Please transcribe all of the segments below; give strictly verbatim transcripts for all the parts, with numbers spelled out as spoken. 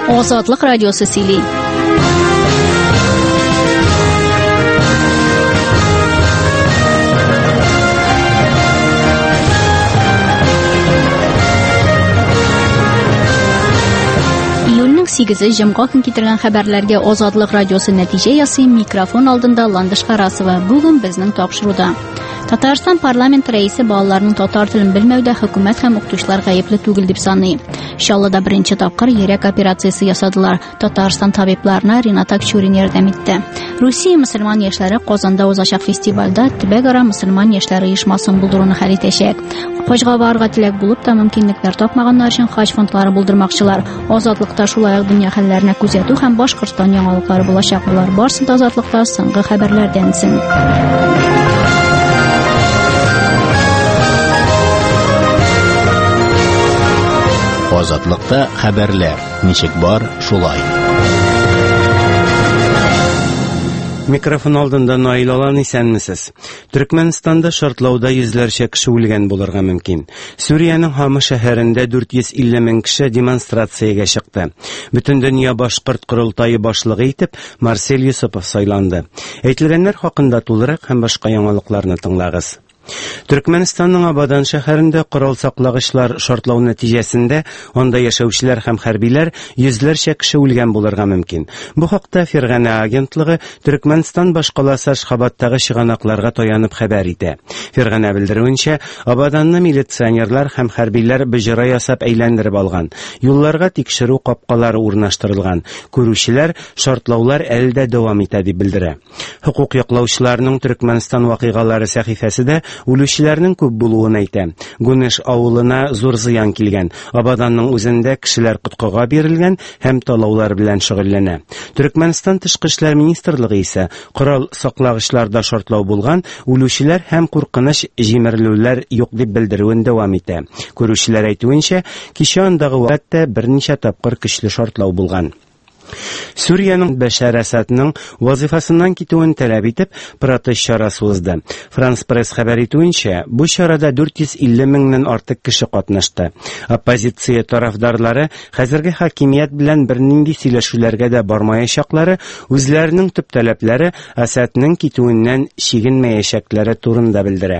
Ozodlik radiosi сөйли. Июльнең сигезе җомга көн китергән хәбәрләргә Озодлык радиосы нәтиҗә ясый, микрофон алдында Ландыш Карасова. Бүген безнең тапшыруда. Татарстан парламент рәисе балаларның татар телен белмәүдә хөкүмәт һәм укытучылар гаепле түгел дип саный. Чаллыда беренче тапкыр йөрәк операциясе ясадылар. Татарстан табибларына Ринат Акчурин ярдәм итте. Русия мөселман яшьләре Казанда узачак фестивальдә төбәк-ара мөселман яшьләре оешмасын булдыруны хәл итәчәк. Хаҗга барырга теләк булып та мөмкинлекләр тапмаганнар өчен хаҗ фондлары булдырмакчылар. Азатлыкта шулай ук дөнья хәлләренә күзәтү һәм Башкортстан яңалыклары булачак. Булар барысы да Азатлыкта соңгы хәбәрләрдән соң. Азатлыкта хәбәрләр. Ничек бар, шулай. Микрофон алдында Наил Алан, исәнмесез? Төркмәнстанда шартлауда йөзләрчә кеше үлгән булырга мөмкин. Сүриянең Хама шәһәрендә дүрт йөз илле мең кеше демонстрациягә чыкты. Бөтен дөнья башкорт курултайы башлыгы итеп Марсель Юсупов сайланды. Әйтелгәннәр хакында тулырак һәм башка яңалыкларны тыңлагыз. Төркмәнстанның Абадан шәһәрендә корал саклагычлар шартлау нәтиҗәсендә анда яшәүчеләр һәм хәрбиләр йөзләрчә кеше үлгән булырга мөмкин. Бу хакта Фергана агентлыгы Төркмәнстан башкаласы Ашхабадтагы чыганакларга таянып хәбәр итә. Фергана белдерүенчә, Абаданны милиционерлар һәм хәрбиләр бөҗра ясап әйләндереп алган. Юлларга тикшерү капкалары урнаштырылган. Күрүчеләр шартлаулар әле дә дәвам итә дип белдерә. Хукук яклаучыларның Төркмәнстан вакыйгалары сәхифәсендә үлүчеләрнең күп булуын әйтә. Гунеш авылына зур зыян килгән. Абаданның үзендә кешеләр коткыга бирелгән һәм талаулар белән шөгыльләнә. Төркмәнстан тышкы эшләр министрлыгы исә корал саклагычларда шартлау булган, үлүчеләр һәм куркыныч җимерелүләр юк дип белдерүен дәвам итә. Күрүчеләр әйтүенчә, кичә андагы вакытта берничә тапкыр көчле шартлау булган. Сүриянең Бәшәр Асадның вазифасыннан китүен таләп итеп протест чарасы узды. Франс пресс хәбәр итүенчә, бу чарада дүрт йөз илле меңнән артык кеше катнашты. Оппозиция тарафдарлары хәзерге хакимият белән бернинди сөйләшүләргә дә бармаячаклары, үзләренең төп таләпләре Асадның китүеннән чигенмәячәкләре турында белдерә.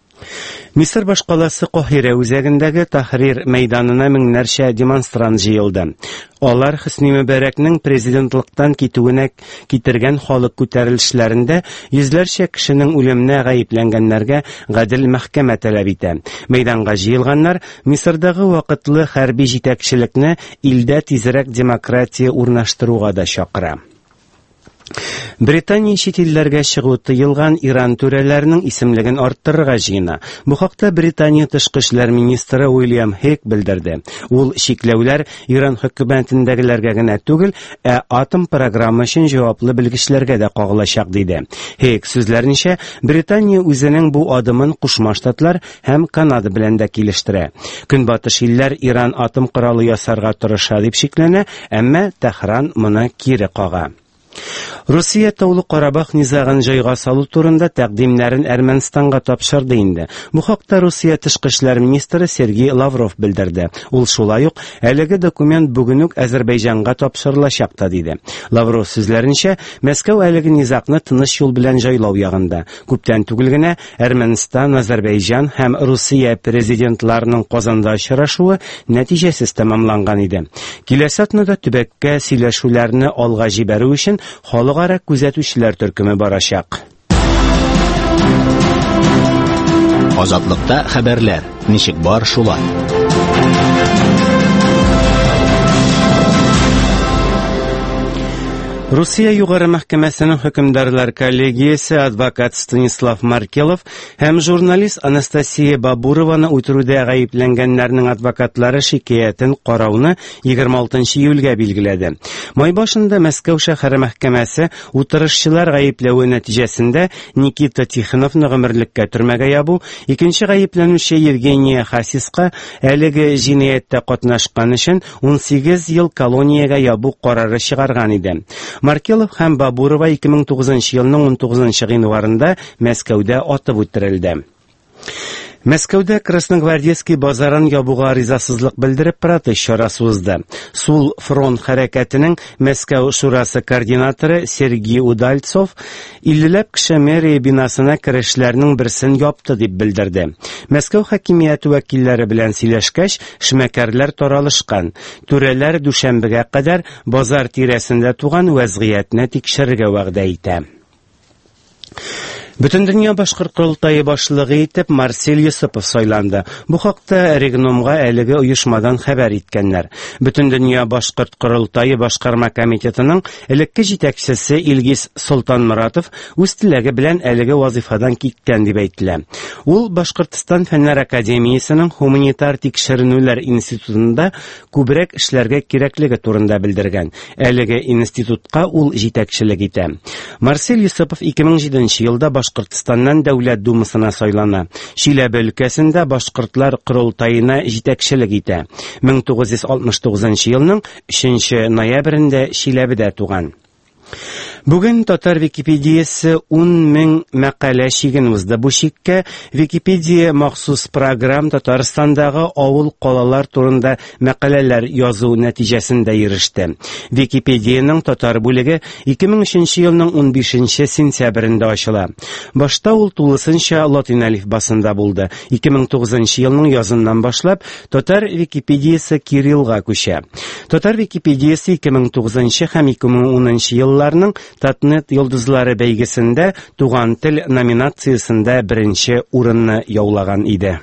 Мисыр башкаласы Кахира үзәгендәге Тахрир мәйданына меңнәрчә демонстрант җыелды. Алар Хөсни Мөбарәкнең президентлыктан китүенә китергән халык күтәрелешләрендә йөзләрчә кешенең үлеменә гаепләнгәннәргә гадел мәхкәмә таләп итә. Мәйданга җыелганнар Мисырдагы вакытлы хәрби җитәкчелекне илдә тизрәк демократия урнаштыруга да чакыра. Британия чит илләргә чыгу тыелган Иран түрәләренең исемлеген арттырырга җыена. Бу хакта Британия тышкы эшләр министры Уильям Хейк белдерде. Ул чикләүләр Иран хөкүмәтендәгеләргә генә түгел, ә атом программасы өчен җаваплы белгечләргә дә кагылачак диде. Хейк сүзләренчә, Британия үзенең бу адымын Кушма Штатлар һәм Канада белән дә килештерә. Көнбатыш илләр Иран атом коралы ясарга тырыша дип шикләнә, әмма Тәһран моны кире кага. Русия Таулы Карабах низагын җайга салу турында тәкъдимнәрен Әрмәнстанга тапшырды инде. Бу хакта Русия тышкы эшләр министры Сергей Лавров белдерде. Ул шулай ук әлеге документ бүген үк Азәрбайҗанга тапшырылачак та диде. Лавров сүзләренчә, Мәскәү әлеге низакны тыныч юл белән җайлау ягында. Күптән түгел генә Әрмәнстан, Азәрбайҗан һәм Русия президентларының Казанда очрашуы нәтиҗәсез тәмамланган иде. Киләсе атнада төбәккә сөйләшүләрне алга җибәрү өчен халыкара күзәтүчеләр төркеме барачак. Азатлыкта хәбәрләр. Ничек бар, шулай. Русия югары мәхкәмәсенең хөкемдарлар коллегиясе адвокат Станислав Маркелов һәм журналист Анастасия Бабурованы үтерүдә гаепләнгәннәрнең адвокатлары шикаятен карауны егерме алтынчы июльгә билгеләде. Май башында Мәскәү шәһәре мәхкәмәсе утырышчылар гаепләүе нәтиҗәсендә Никита Тихоновны гомерлеккә төрмәгә ябу, икенче гаепләнүче Евгения Хасиска әлеге җинаяттә катнашкан өчен ун сигез ел колониягә ябу карары чыгарган иде. Маркелов һәм Бабурова ике мең тугызынчы елның ун тугызынчы гыйнварында Мәскәүдә атып үтерелде. Мәскәүдә Красногвардейский базарын ябуга ризасызлык белдереп протест чарасы узды. Сул фронт хәрәкәтенең Мәскәү шурасы координаторы Сергей Удальцов иллеләп кеше мэрия бинасына керешләрнең берсен япты дип белдерде. Мәскәү хакимияте вәкилләре белән сөйләшкәч, эшмәкәрләр таралышкан. Түрәләр дүшәмбегә кадәр базар тирәсендә туган вазгыятьне тикшерергә вәгъдә итә. Бөтендөнья башкорт курултайы башлыгы итеп Марсель Юсупов сайланды. Бу хакта Регнумга әлеге оешмадан хәбәр иткәннәр. Бөтендөнья башкорт курултайы башкарма комитетының элекке җитәкчесе Илгиз Солтанмуратов үз теләге белән әлеге вазифадан киткән дип әйтелә. Ул Башкортстан фәннәр академиясының гуманитар тикшеренүләр институтында күбрәк эшләргә кирәклеге турында белдергән. Әлеге институтка ул җитәкчелек итә. Марсель Юсупов ике мең җиденче елда Башкортстаннан Дәүләт Думасына сайлана. Чиләбе өлкәсендә башкортлар курултайына җитәкчелек итә. мең тугыз йөз алтмыш тугызынчы елның өченче ноябрендә Чиләбедә туган. Бүген татар Википедиясе ун мең мәкалә чиген узды. Бу чиккә Википедия махсус программ Татарстандагы авыл калалар турында мәкаләләр язу нәтиҗәсендә иреште. Википедияның татар бүлеге ике мең өченче елның ун бишенче сентябрендә ачыла. Башта ул тулысынча латин әлифбасында булды. ике мең тугызынчы елның языннан башлап татар Википедиясе кириллга күчә. Татар Википедиясе ике мең тугызынчы һәм ике мең унынчы елларның Татнет йолдызлары бәйгесендә туган тел номинациясендә беренче урынны яулаган иде.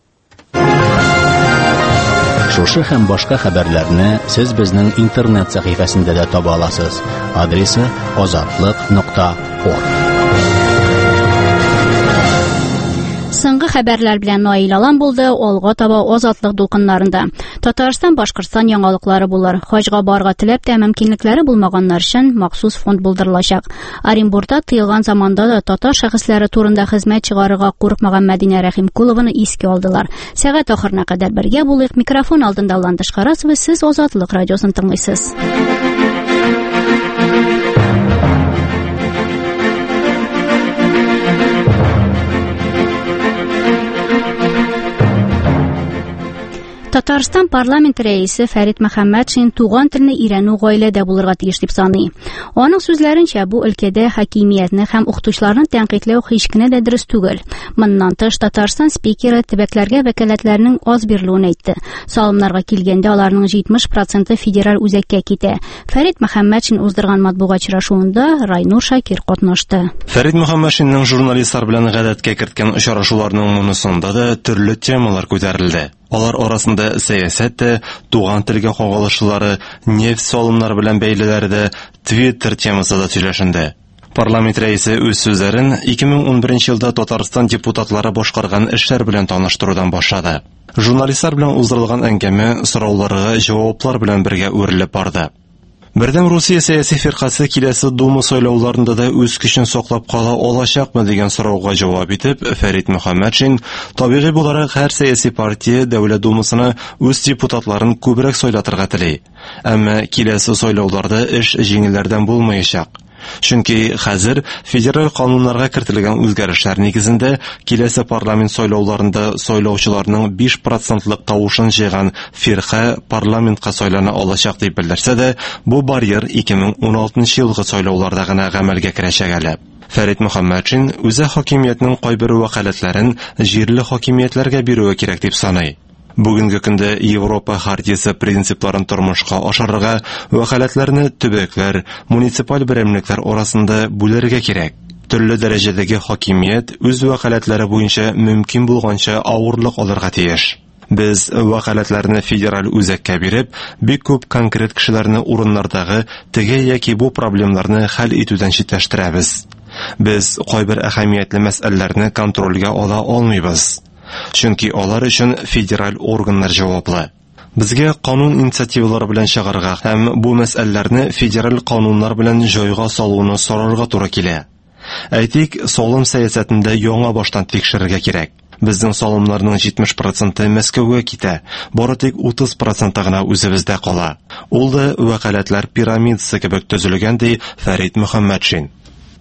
Шушы һәм башка хәбәрләрне сез безнең интернет сәхифәсендә дә таба аласыз. Адресы азатлык нокта орг. Соңгы хәбәрләр белән Наил Алан булды. Алга таба азатлык дулкыннарында. Татарстан, Башкортстан яңалыклары булыр. Хаҗга барга теләп тә мөмкинлекләре булмаганнар өчен махсус фонд булдырылачак. Оренбургда тыелган заманда да татар шәхесләре турында хезмәт чыгарырга курыкмаган Мәдинә Рәхимкулованы искә алдылар. Сәгать ахырына кадәр бергә булыйк. Микрофон алдында Ландыш Карасова, сез Азатлык радиосын тыңлыйсыз. Татарстан парламент рәисе Фәрит Мөхәммәтшин туган телне өйрәнү гаиләдә булырга тиеш дип саный. Аның сүзләренчә, бу өлкәдә хакимиятне һәм укытучыларны тәнкыйтьләү һич кенә дә дөрес түгел. Моннан тыш Татарстан спикеры төбәкләргә вәкаләтләрнең аз бирелүен әйтте. Салымнарга килгәндә аларның җитмеш проценты федераль үзәккә китә. Фәрит Мөхәммәтшин уздырган матбугат очрашуында Райнур Шакир катнашты. Фәрит Мөхәммәтшинның журналистлар белән гадәткә керткән очрашуларның монысында да төрле темалар күтәрелде. Алар арасында сәясәт, туган телгә кагылышлары, нефть салымнары белән бәйлеләре дә, Twitter темасы да сөйләшенде. Парламент рәисе үз сүзләрен ике мең ун беренче елда Татарстан депутатлары башкарган эшләр белән таныштырудан башлады. Журналистлар белән уздырылган әңгәмә сорауларга җаваплар белән бергә үрелеп барды. Бердәм Русия сәяси фиркасы киләсе Дума сайлауларында да үз көчен саклап кала алачакмы дигән сорауга җавап итеп, Фәрит Мөхәммәтшин табигый буларак һәр сәяси партия Дәүләт Думасына үз депутатларын күбрәк сайлатырга тели. Әмма киләсе сайлауларда эш җиңелләрдән булмаячак. Чөнки хәзер федераль кануннарга кертелгән үзгәрешләр нигезендә киләсе парламент сайлауларында сайлаучыларның биш процентлык тавышын җыйган фирка парламентка сайлана алачак дип белдерсә дә, бу барьер ике мең ун алтынчы елгы сайлауларда гына гамәлгә керәчәк әле. Фәрит Мөхәммәтшин үзе хакимиятның кайбер вәкаләтләрен җирле хакимиятләргә бирүе кирәк дип саный. Бүгенге көндә Европа хартиясе принципларын тормышка ашырырга вәкаләтләрне төбәкләр, муниципаль берәмлекләр арасында бүләргә кирәк. Төрле дәрәҗәдәге хакимият үз вәкаләтләре буенча мөмкин булганча авырлык алырга тиеш. Без вәкаләтләрне федераль үзәккә биреп, бик күп конкрет кешеләрне урыннардагы теге яки бу проблемаларны хәл итүдән читләштерәбез. Без кайбер әһәмиятле мәсьәләләрне контрольгә ала алмыйбыз. Чөнки алар өчен федераль органнар җаваплы. Безгә канун инициативалары белән чыгарга һәм бу мәсьәләләрне федераль кануннар белән җайга салуны сорарга туры килә. Әйтик, салым сәясәтендә яңа баштан тикшерергә кирәк. Безнең салымнарның җитмеш проценты Мәскәүгә китә, бары тик утыз проценты гына үзебездә кала. Ул да вәкаләтләр пирамидасы кебек төзелгән ди Фәрит Мөхәммәтшин.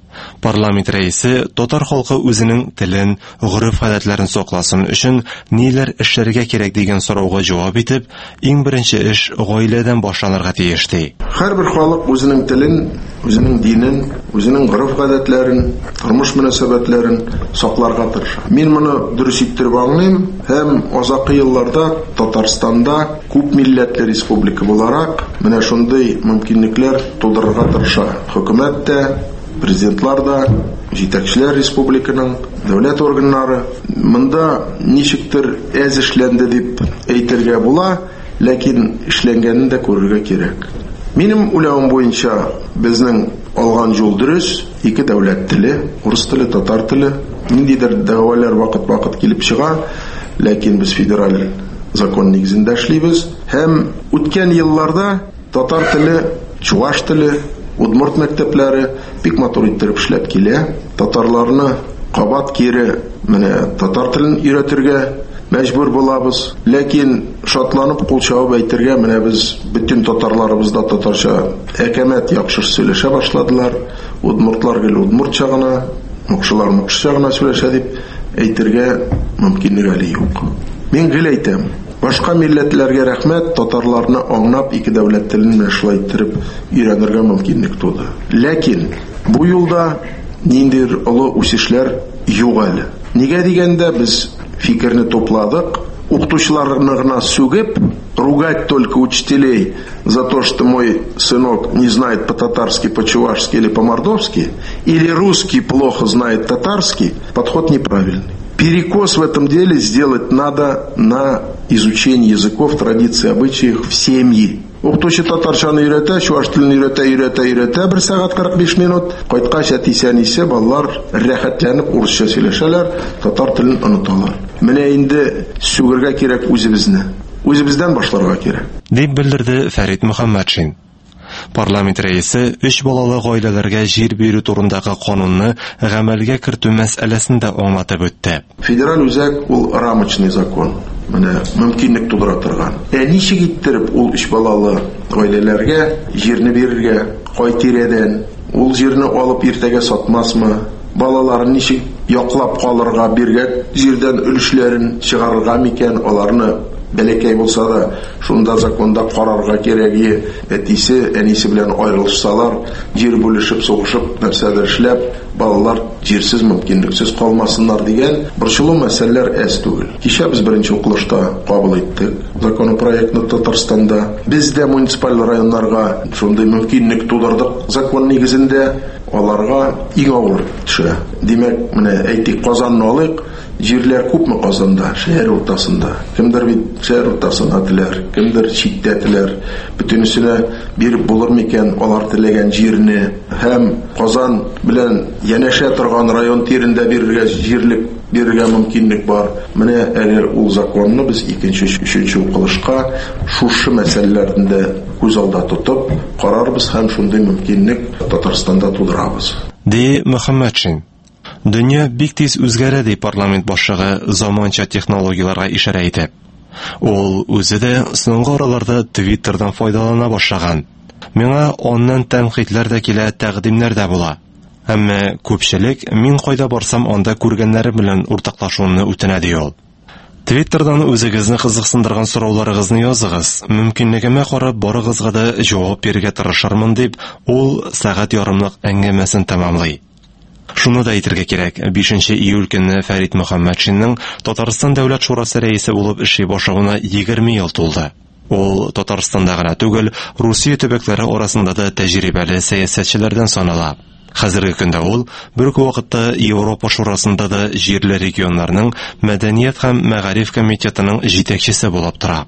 Парламент рәисе татар халкы үзенең телен, гореф-гадәтләрен сакласын өчен ниләр эшләргә кирәк дигән сорауга җавап итеп, иң беренче эш гаиләдән башланырга тиеш ди. Һәрбер халык үзенең телен, үзенең динен, үзенең гореф-гадәтләрен, тормыш мөнәсәбәтләрен сакларга тырыша. Мин моны дөрес иттереп аңлыйм һәм азакы елларда Татарстанда күп милләтле республика буларак менә шундый мөмкинлекләр тудырырга тырыша. Хөкүмәт тә, президентлар да, җитәкчеләр республиканың, дәүләт органнары монда ничектер әз эшләнде дип әйтергә була, ләкин эшләнгәнен дә күрергә кирәк. Минем уйлавым буенча безнең алган юл дөрес, ике дәүләт теле, урыс теле, татар теле, ниндидер дәгъвалар вакыт-вакыт килеп чыга, ләкин без федераль закон нигезендә эшлибез һәм үткән елларда татар теле, чуаш теле, удмурт мәктәпләре бик матур иттереп эшләп килә. Татарларны кабат кире менә татар телен өйрәтергә мәҗбүр булабыз. Ләкин шатланып кул чабып әйтергә менә без bütün татарларыбызда татарча әкәмәт яхшы сөйләшә башладылар. Удмуртлар гел удмуртча гына, мукшылар мукшыча гына сөйләшә дип әйтергә мөмкинлеге әле юк. Мин гел әйтәм, башка милләтләргә рәхмәт, татарларны аңлап ике дәүләт телен шулай иттереп өйрәнергә мөмкинлек туды. Ләкин бу юлда ниндидер олы үсешләр юк әле. Нигә дигәндә біз фикерне топладык, укытучыларны гына сүгеп, ругать только учителей за то, что мой сынок не знает по-татарски, по-чувашски или по-мордовски, или русский плохо знает татарский, подход неправильный. Перекос в этом деле сделать надо на изучение языков, традиций, обычаев в семье. Укытучы татарчаны өйрәтә, чуаш телен өйрәтә, өйрәтә, өйрәтә, бер сәгать кырык биш минут, кайткач әтисәнисе балалар рәхәтләнеп урысча сөйләшәләр, татар телен оныталар. Менә инде сүгергә кирәк үзебезне. Үзебездән башларга кирәк. Дип белдерде Фәрит Мөхәммәтшин. Парламент рәисе өч балалы гаиләләргә җир бирү турындагы канунны гамәлгә кертү мәсьәләсен дә аңлатып үтте. Федераль үзәк ул рамочный закон. Менә мөмкинлек тудыра торган. Ә ничек иттереп ул өч балалы гаиләләргә җирне бирергә, кай тирәдән, ул җирне алып иртәгә сатмасмы? Балаларын ничек яклап калырга, биргән җирдән өлешләрен чыгарырга микән, аларны бәләкәй булса да, шунда законда карарга кирәге, әтисе, әнисе белән аерылышсалар, җир бүлешеп, сугышып, нәрсәдер эшләп, балалар җирсез, мөмкинлексез калмасыннар дигән борчылу мәсьәләләр әз түгел. Кичә без беренче укылышта кабул иттек законопроектны Татарстанда. Без дә муниципаль районнарга шундый мөмкинлек тудырдык. Закон нигезендә аларга иң авыр төшә. Димәк, менә әйтик, Казанны алыйк, җирләр күпме Казанда, шәһәр уртасында. Кемдер бит шәһәр уртасына теләр, кемдер читтә теләр. Бөтенесенә биреп булыр микән алар теләгән җирне һәм Казан белән янәшә торган район тирендә бирергә җирлек бирергә мөмкинлек бар. Менә әгәр ул законны без икенче, өченче укылышка шушы мәсьәләләрдә күз алда тотып карарбыз һәм шундый мөмкинлек Татарстанда тудырабыз. Ди Мөхәммәтшин. Дөнья бик тиз үзгәрә ди парламент башлыгы заманча технологияларга ишарә итеп. Ул үзе дә соңгы араларда Twitterдан файдалана башлаган. Миңа оннан тәнкыйтьләр дә килә, тәкъдимнәр дә була. Әмма күпчелек мин кайда барсам анда күргәннәре белән уртаклашуымны үтенә ди ул. Twitterдан үзегезне кызыксындырган сорауларыгызны языгыз. Мөмкинлегемә карап барыгызга да җавап бирергә тырышырмын дип, ул сәгать ярымлык әңгәмәсен тәмамлый. Шуны да әйтергә кирәк, бишенче июль көнне Фәрит Мөхәммәтшинның Татарстан дәүләт шурасы рәисе булып эшли башлауына егерме ел тулды. Ул Татарстанда гына түгел, Русия төбәкләре арасында да тәҗрибәле сәясәтчеләрдән санала. Хәзерге көндә ул бер вакытта Европа шурасында да җирле регионнарның мәдәният һәм мәгариф комитетының җитәкчесе булып тора.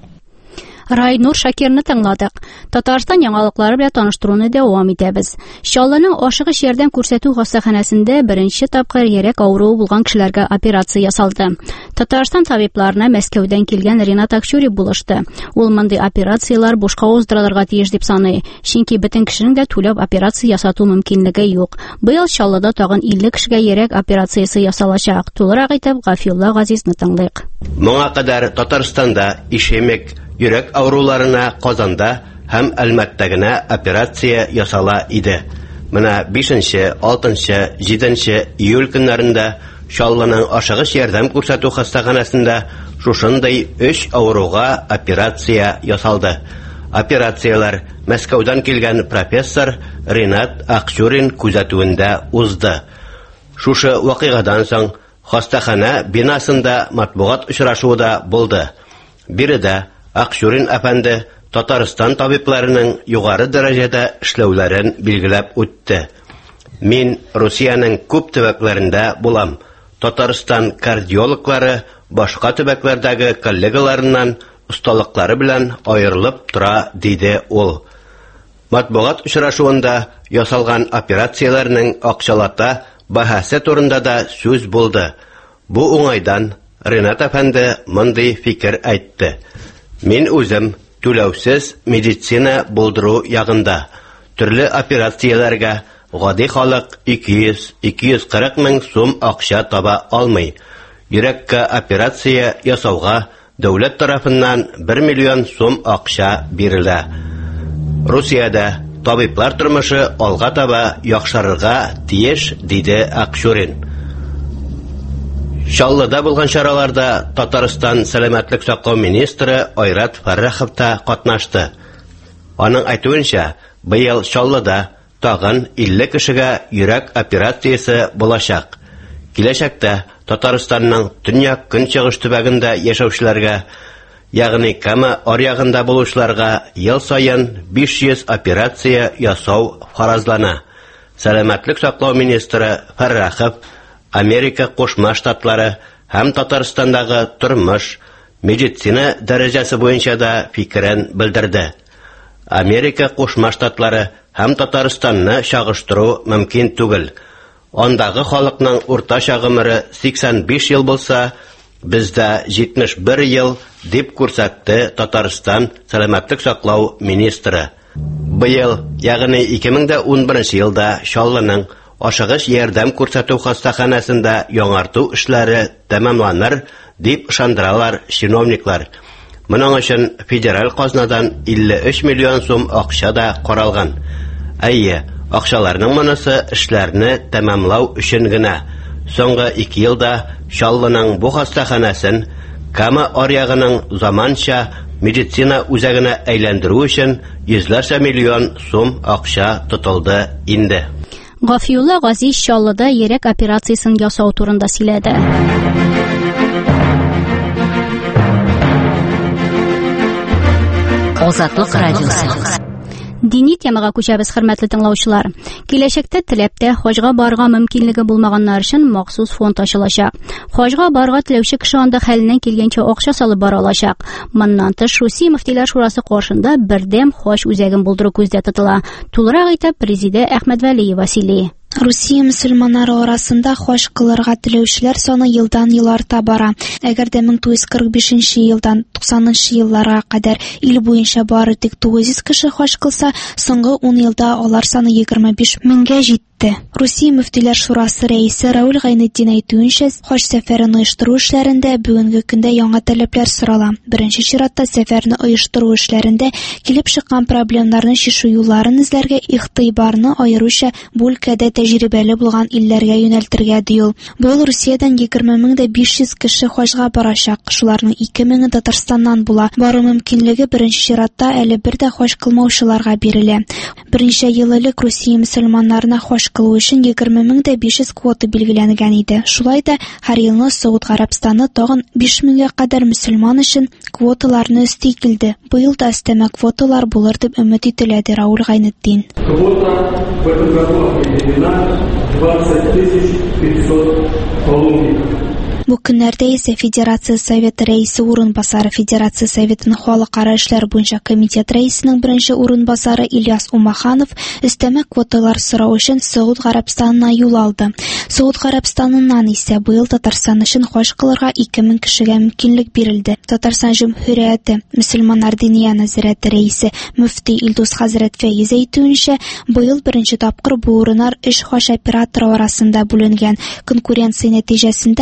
Райнур Шакирны тыңладык. Татарстан яңалыклары белән таныштыруны дәвам итәбез. Чаллының ашыгыч ярдәм күрсәтү хастаханәсендә беренче тапкыр йөрәк авыруы булган кешеләргә операция ясалды. Татарстан табибларына Мәскәүдән килгән Ринат Акчури булышты. Ул мондай операциялар бушка уздырылырга тиеш дип саный. Чөнки бөтен кешенең дә түләп операция ясату мөмкинлеге юк. Быел Чаллыда тагын илле кешегә йөрәк операциясе ясалачак. Тулырак итеп Гафилла Газизны тыңлыйк. Моңа кадәр Татарстанда ишемек йөрәк авыруларына Казанда һәм Әлмәттә генә операция ясала иде. Менә бишенче, алтынчы, җиденче июль көннәрендә Чаллының ашыгыч ярдәм күрсәтү хастаханәсендә шушындай өч авыруга операция ясалды. Операциялар Мәскәүдән килгән профессор Ринат Акчурин күзәтүендә узды. Шушы вакыйгадан соң хастахана бинасында матбугат очрашуы да булды. Биредә Акчурин әфәнде Татарстан табибларының югары дәрәҗәдә эшләүләрен билгеләп үтте. Мин Русияның күп төбәкләрендә булам. Татарстан кардиологлары башка төбәкләрдәге коллегаларыннан осталыклары белән аерылып тора, диде ул. Матбугат очрашуында ясалган операцияләрнең акчалата баһасы турында да сүз булды. Бу уңайдан Ринат әфәнде мондый фикер әйтте. Мин үзем түләүсез медицина булдыру ягында. Төрле операцияләргә гади халык ике йөз - ике йөз кырык мең сум акча таба алмый. Йөрәккә операция ясауга дәүләт тарафыннан бер миллион сум акча бирелә. Русиядә табиблар тормышы алга таба яхшырырга тиеш, диде Акчурин. Чаллыда булган чараларда Татарстан сәламәтлек саклау министры Айрат Фәррәхов та катнашты. Аның әйтүенчә, быел Чаллыда тагын илле кешегә йөрәк операциясе булачак. Киләчәктә Татарстанның төньяк көнчыгыш төбәгендә яшәүчеләргә, ягъни Кама аръягында булучыларга ел саен биш йөз операция ясау фаразлана. Сәламәтлек саклау министры Фәррәхов Америка Кушма Штатлары һәм Татарстандагы тормыш, медицина дәрәҗәсе буенча да фикерен белдерде. Америка Кушма Штатлары һәм Татарстанны чагыштыру мөмкин түгел. Андагы халыкның уртача гомере сиксән биш ел булса, бездә җитмеш бер ел, дип күрсәтте Татарстан сәламәтлек саклау министры. Быел, ягъни ике мең унберенче елда Чаллының ашыгыч ярдәм күрсәтү хастаханәсендә яңарту эшләре тәмамланыр, дип ышандыралар чиновниклар. Моның өчен федераль казнадан илле өч миллион сум акча да каралган. Әйе, акчаларның монысы эшләрне тәмамлау өчен генә. Соңгы ике елда Чаллының бу хастаханәсен Кама аръягының заманча медицина үзәгенә әйләндерү өчен йөзләрчә миллион сум акча тотылды инде. Гафиулла Газиз Чаллыда йөрәк операциясын ясау турында сөйләде. Азатлык радиосы. Дини темага күчәбез, хөрмәтле тыңлаучылар. Киләчәктә теләптә хаҗга барырга мөмкинлеге булмаганнар өчен махсус фонд ачылачак. Хаҗга барырга теләүче кеше анда хәленнән килгәнчә акча салып бара алачак. Моннан тыш Русия мөфтиләр шурасы каршында бердәм хаҗ үзәген булдыру күздә тотыла. Тулырак әйтеп Президент Әхмәтвәлиева сөйли. Русия мөселманнары арасында хаҗ кылырга теләүчеләр саны елдан-ел арта бара. Әгәр дә мең тугыз йөз кырык бишенче елдан туксанынчы елларга кадәр ил буенча бары тик тугыз йөз кеше хаҗ кылса, соңгы ун елда алар саны егерме биш меңгә җитте. Русия мөфтиләр шурасы рәисе Рауль Гайнетдин әйтүенчә, хаҗ сәфәрен оештыру эшләрендә бүгенге көндә яңа таләпләр сорала. Беренче чиратта сәфәрне оештыру эшләрендә килеп чыккан проблемнарны чишү юлларын эзләргә, игътибарны аеруча бу өлкәдә тәҗрибәле булган илләргә юнәлтергә диюл. Быел Русиядән егерме мең биш йөз кеше хаҗга барачак. Шуларның ике меңе Татарстаннан була. Бару мөмкинлеге беренче чиратта әле бер дә хаҗ кылмаучыларга бирелә. Берничә ел элек Русия мөселманнарына хаҗ кылу өчен егерме мең биш йөз квота билгеләнгән иде. Шулай да һәр елны Сауд Гарәбстаны тагын биш меңгә кадәр мөселман өчен квоталарны өсти килде. Быел да өстәмә квоталар булыр дип өмет ителә, ди Рауль Гайнетдин. двадцать тысяч пятьсот паломников. Бу көннәрдә исә Федерация Советы рәисе урынбасары, Федерация Советының халыкара эшләр буенча комитет рәисенең беренче урынбасары Ильяс Умаханов өстәмә квоталар сорау өчен Сауд Гарәбстанына юл алды. Сауд Гарәбстаныннан исә быел Татарстан өчен хаҗ кылырга ике мең кешегә мөмкинлек бирелде. Татарстан Җөмһүрияте Мөселманнар Диния нәзарәте рәисе мөфти Илдус хәзрәт Фәйз әйтүенчә, быел беренче тапкыр бу урыннар өч хаҗ операторы арасында бүленгән. Конкуренция нәтиҗәсендә хаҗ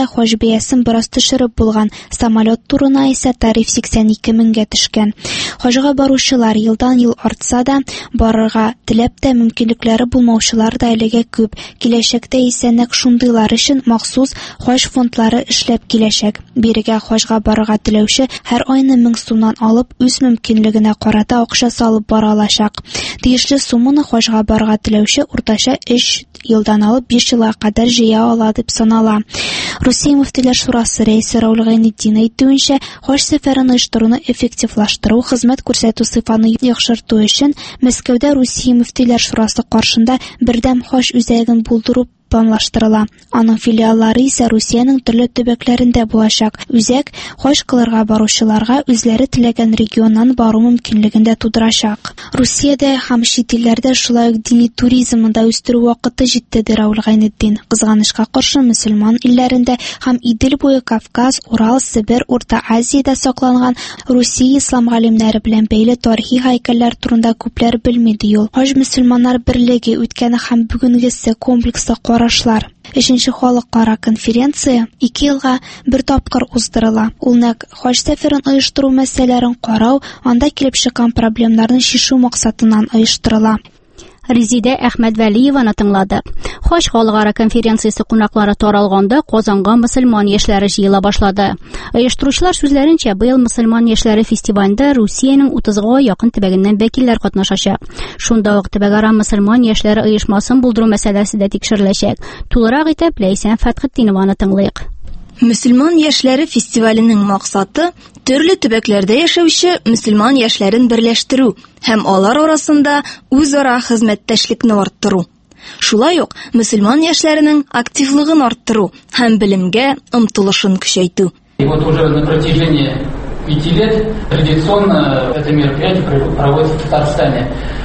бәясен бераз төшереп булган. Самолет турына исә тариф сиксән ике меңгә төшкән. Хаҗга баручылар елдан-ел артса да, барырга теләп тә мөмкинлекләре булмаучылар да әлегә күп. Киләчәктә исә нәкъ шундыйлар өчен махсус хаҗ фондлары эшләп киләчәк. Бирегә хаҗга барырга теләүче һәр айны мең сумнан алып үз мөмкинлегенә карата акча салып бара алачак. Тиешле сумманы хаҗга барырга теләүче уртача өч елдан алып биш елга кадәр җыя ала дип санала. Русия мөфтиләр шурасы рәисе Раул Гайнетдин әйтүенчә, хаҗ сәфәрен оештыруны эффективлаштыру, хезмәт күрсәтү сыйфаны яхшырту өчен Мәскәүдә Русия мөфтиләр шурасы каршында бердәм хаҗ үзәген булдыру планлаштырыла. Аның филиаллары исә Русиянең төрле төбәкләрендә булачак. Үзәк хаҗ кылырга баручыларга үзләре теләгән регионнан бару мөмкинлеген дә тудырачак. Русиядә һәм чит илләрдә шулай ук дини туризмны да үстерү вакыты җитте, ди Раул Гайнетдин. Кызганычка каршы, мөселман илләрендә һәм Идел буе Кавказ, Урал, Себер, Урта Азиядә сакланган Русия ислам галимнәре белән бәйле тарихи һәйкәлләр турында күпләр белми, ди ул. Хаҗ мөселманнар берлеге үткәне һәм бүгенгесе комплекслы карашлар. Өченче халыкара конференция ике елга бер тапкыр уздырыла. Ул нәкъ хаҗ сәфәрен оештыру мәсьәләләрен карау, анда килеп чыккан проблемнарны чишү максатыннан оештырыла. Резидә Әхмәдвәлиеваны тыңлады. Хаҗ халыкара конференциясе кунаклары таралганда Казанга мөселман яшьләре җыела башлады. Оештыручылар сүзләренчә, быел мөселман яшьләре фестивалендә Русиянең утызга якын төбәгеннән вәкилләр катнашачак. Шунда ук төбәгара мөселман яшьләре оешмасын булдыру мәсьәләсе дә тикшереләчәк. Тулырак итеп Ләйсән Фәтхетдинованы тыңлыйк. Мөселман яшьләре фестиваленең максаты төрле төбәкләрдә яшәүче мөселман яшьләрен берләштерү һәм алар арасында үзара хезмәттәшлекне арттыру. Шулай ук мөселман яшьләренең активлыгын арттыру һәм белемгә омтылышын күчәйтү. И вот уже на протяжении пяти лет традиционно это мероприятие проводится в Татарстане.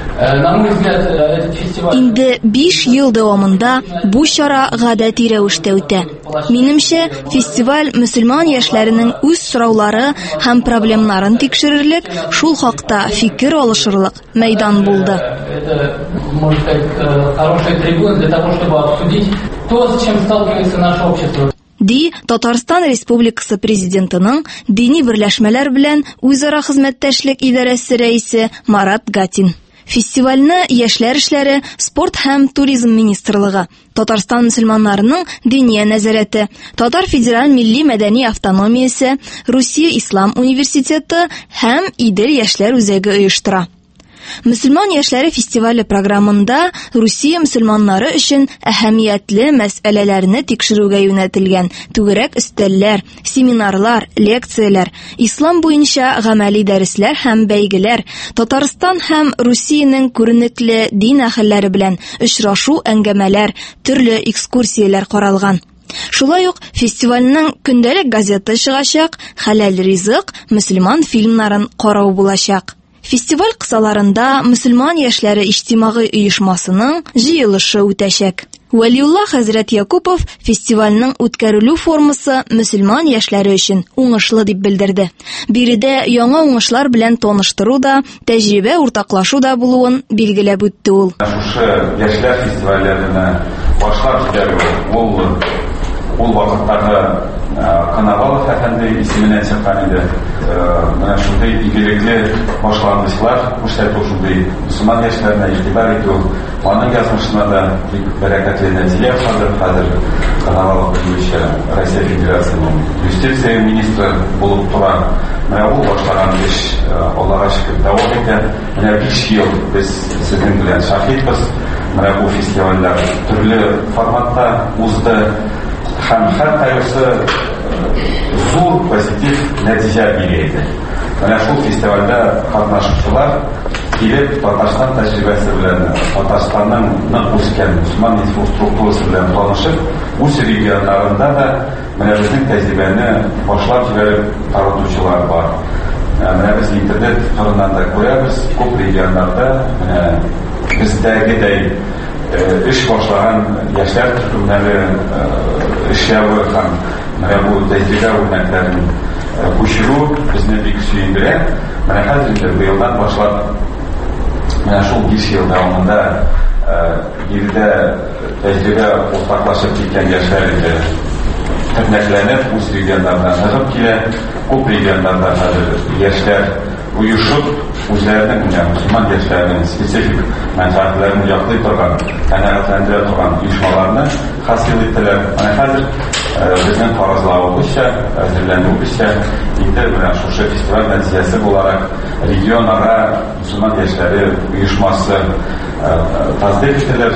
Инде биш ел дәвамында бу чара гадәти рәвештә үтә. Минемчә, фестиваль мөселман яшьләренең үз сораулары һәм проблемнарын тикшерерлек, шул хакта фикер алышырлык мәйдан булды. Это, можно сказать, хорошая трибуна для того, чтобы обсудить то, с чем сталкивается наше общество. Ди Татарстан Республикасы президентының дини берләшмәләр белән үзара хезмәттәшлек идарәсе рәисе Марат Гатин. Фестивальны яшьләр эшләре, спорт һәм туризм министрлыгы, Татарстан мөселманнарының диния нәзарәте, Татар федераль милли мәдәни автономиясе, Русия ислам университеты һәм Идел яшьләр үзәге оештыра. Мөселман яшьләре фестивале программында Русия мөселманнары өчен әһәмиятле мәсьәләләрне тикшерүгә юнәтелгән түгәрәк өстәлләр, семинарлар, лекцияләр, ислам буенча гамәли дәресләр һәм бәйгеләр, Татарстан һәм Русиянең күренекле дин әһелләре белән очрашу әңгәмәләр, төрле экскурсияләр каралган. Шулай ук фестивальнең көндәлек газеты чыгачак, хәләл ризык, мөселман фильмнарын карау булачак. Фестиваль кысаларында мөселман яшьләре иҗтимагый оешмасының җыелышы үтәчәк. Вәлиулла хәзрәт Якупов фестивальнең үткәрелү формасы мөселман яшьләре өчен уңышлы дип белдерде. Биредә яңа уңышлар белән таныштыру да, тәҗрибә уртаклашу да булуын билгеләп үтте ул. Шушы яшьләр фестивальләренә башлап китәргә ул ул вакыттагы Коновалов әфәнде исеменнән чыккан иде. Менә шундый игелекле башлангычлар күрсәтү, шундый мөселман яшьләренә игътибар итү, аның язмышына да бәрәкәтле нәтиҗә ясады. Хәзер Коновалов буенча Россия Федерациясының юстиция министры булып тора. Менә ул башлаган эш Аллага шөкер дәвам итә. Менә биш ел без сезнең белән шаһитбыз. Менә бу фестивальләр төрле форматта узды. Һәм һәр кайсы зур позитив нәтиҗә бирде. Менә шул фестивальдә катнашучылар килеп Татарстан тәҗрибәсе белән, Татарстанның нык үскән мөселман инфраструктурасы белән танышып, үз регионнарында да менә безнең тәҗрибәне башлап җибәреп таратучылар бар. Менә без интернет кырыннан да күрәбез, күп регионнарда менә бездәгедәй эш башлаган яшьләр төркемнәре эшләве һәм менә бу тәҗрибә үрнәкләрен күчерү безне бик сөендерә. Менә хәзер быелдан башлап менә шул биш ел дәвамында биредә тәҗрибә уртаклашып киткән яшьләр иде. тернәкләнеп, үз регионнарына чыгып килә. Күп регионнарда хәзер яшьләр уйышып, үзләренең мөселман яшьләренең специфик мәнфәгатьләрен яклый торган, канәгатьләндерә торган оешмаларны хасил иттеләр. Менә хәзер безнең фаразлавыбызча, әзерләнүебезчә, инде менә шушы фестиваль нәтиҗәсе буларак регион-ара мөселман яшьләре оешмасы тасдиq ителер,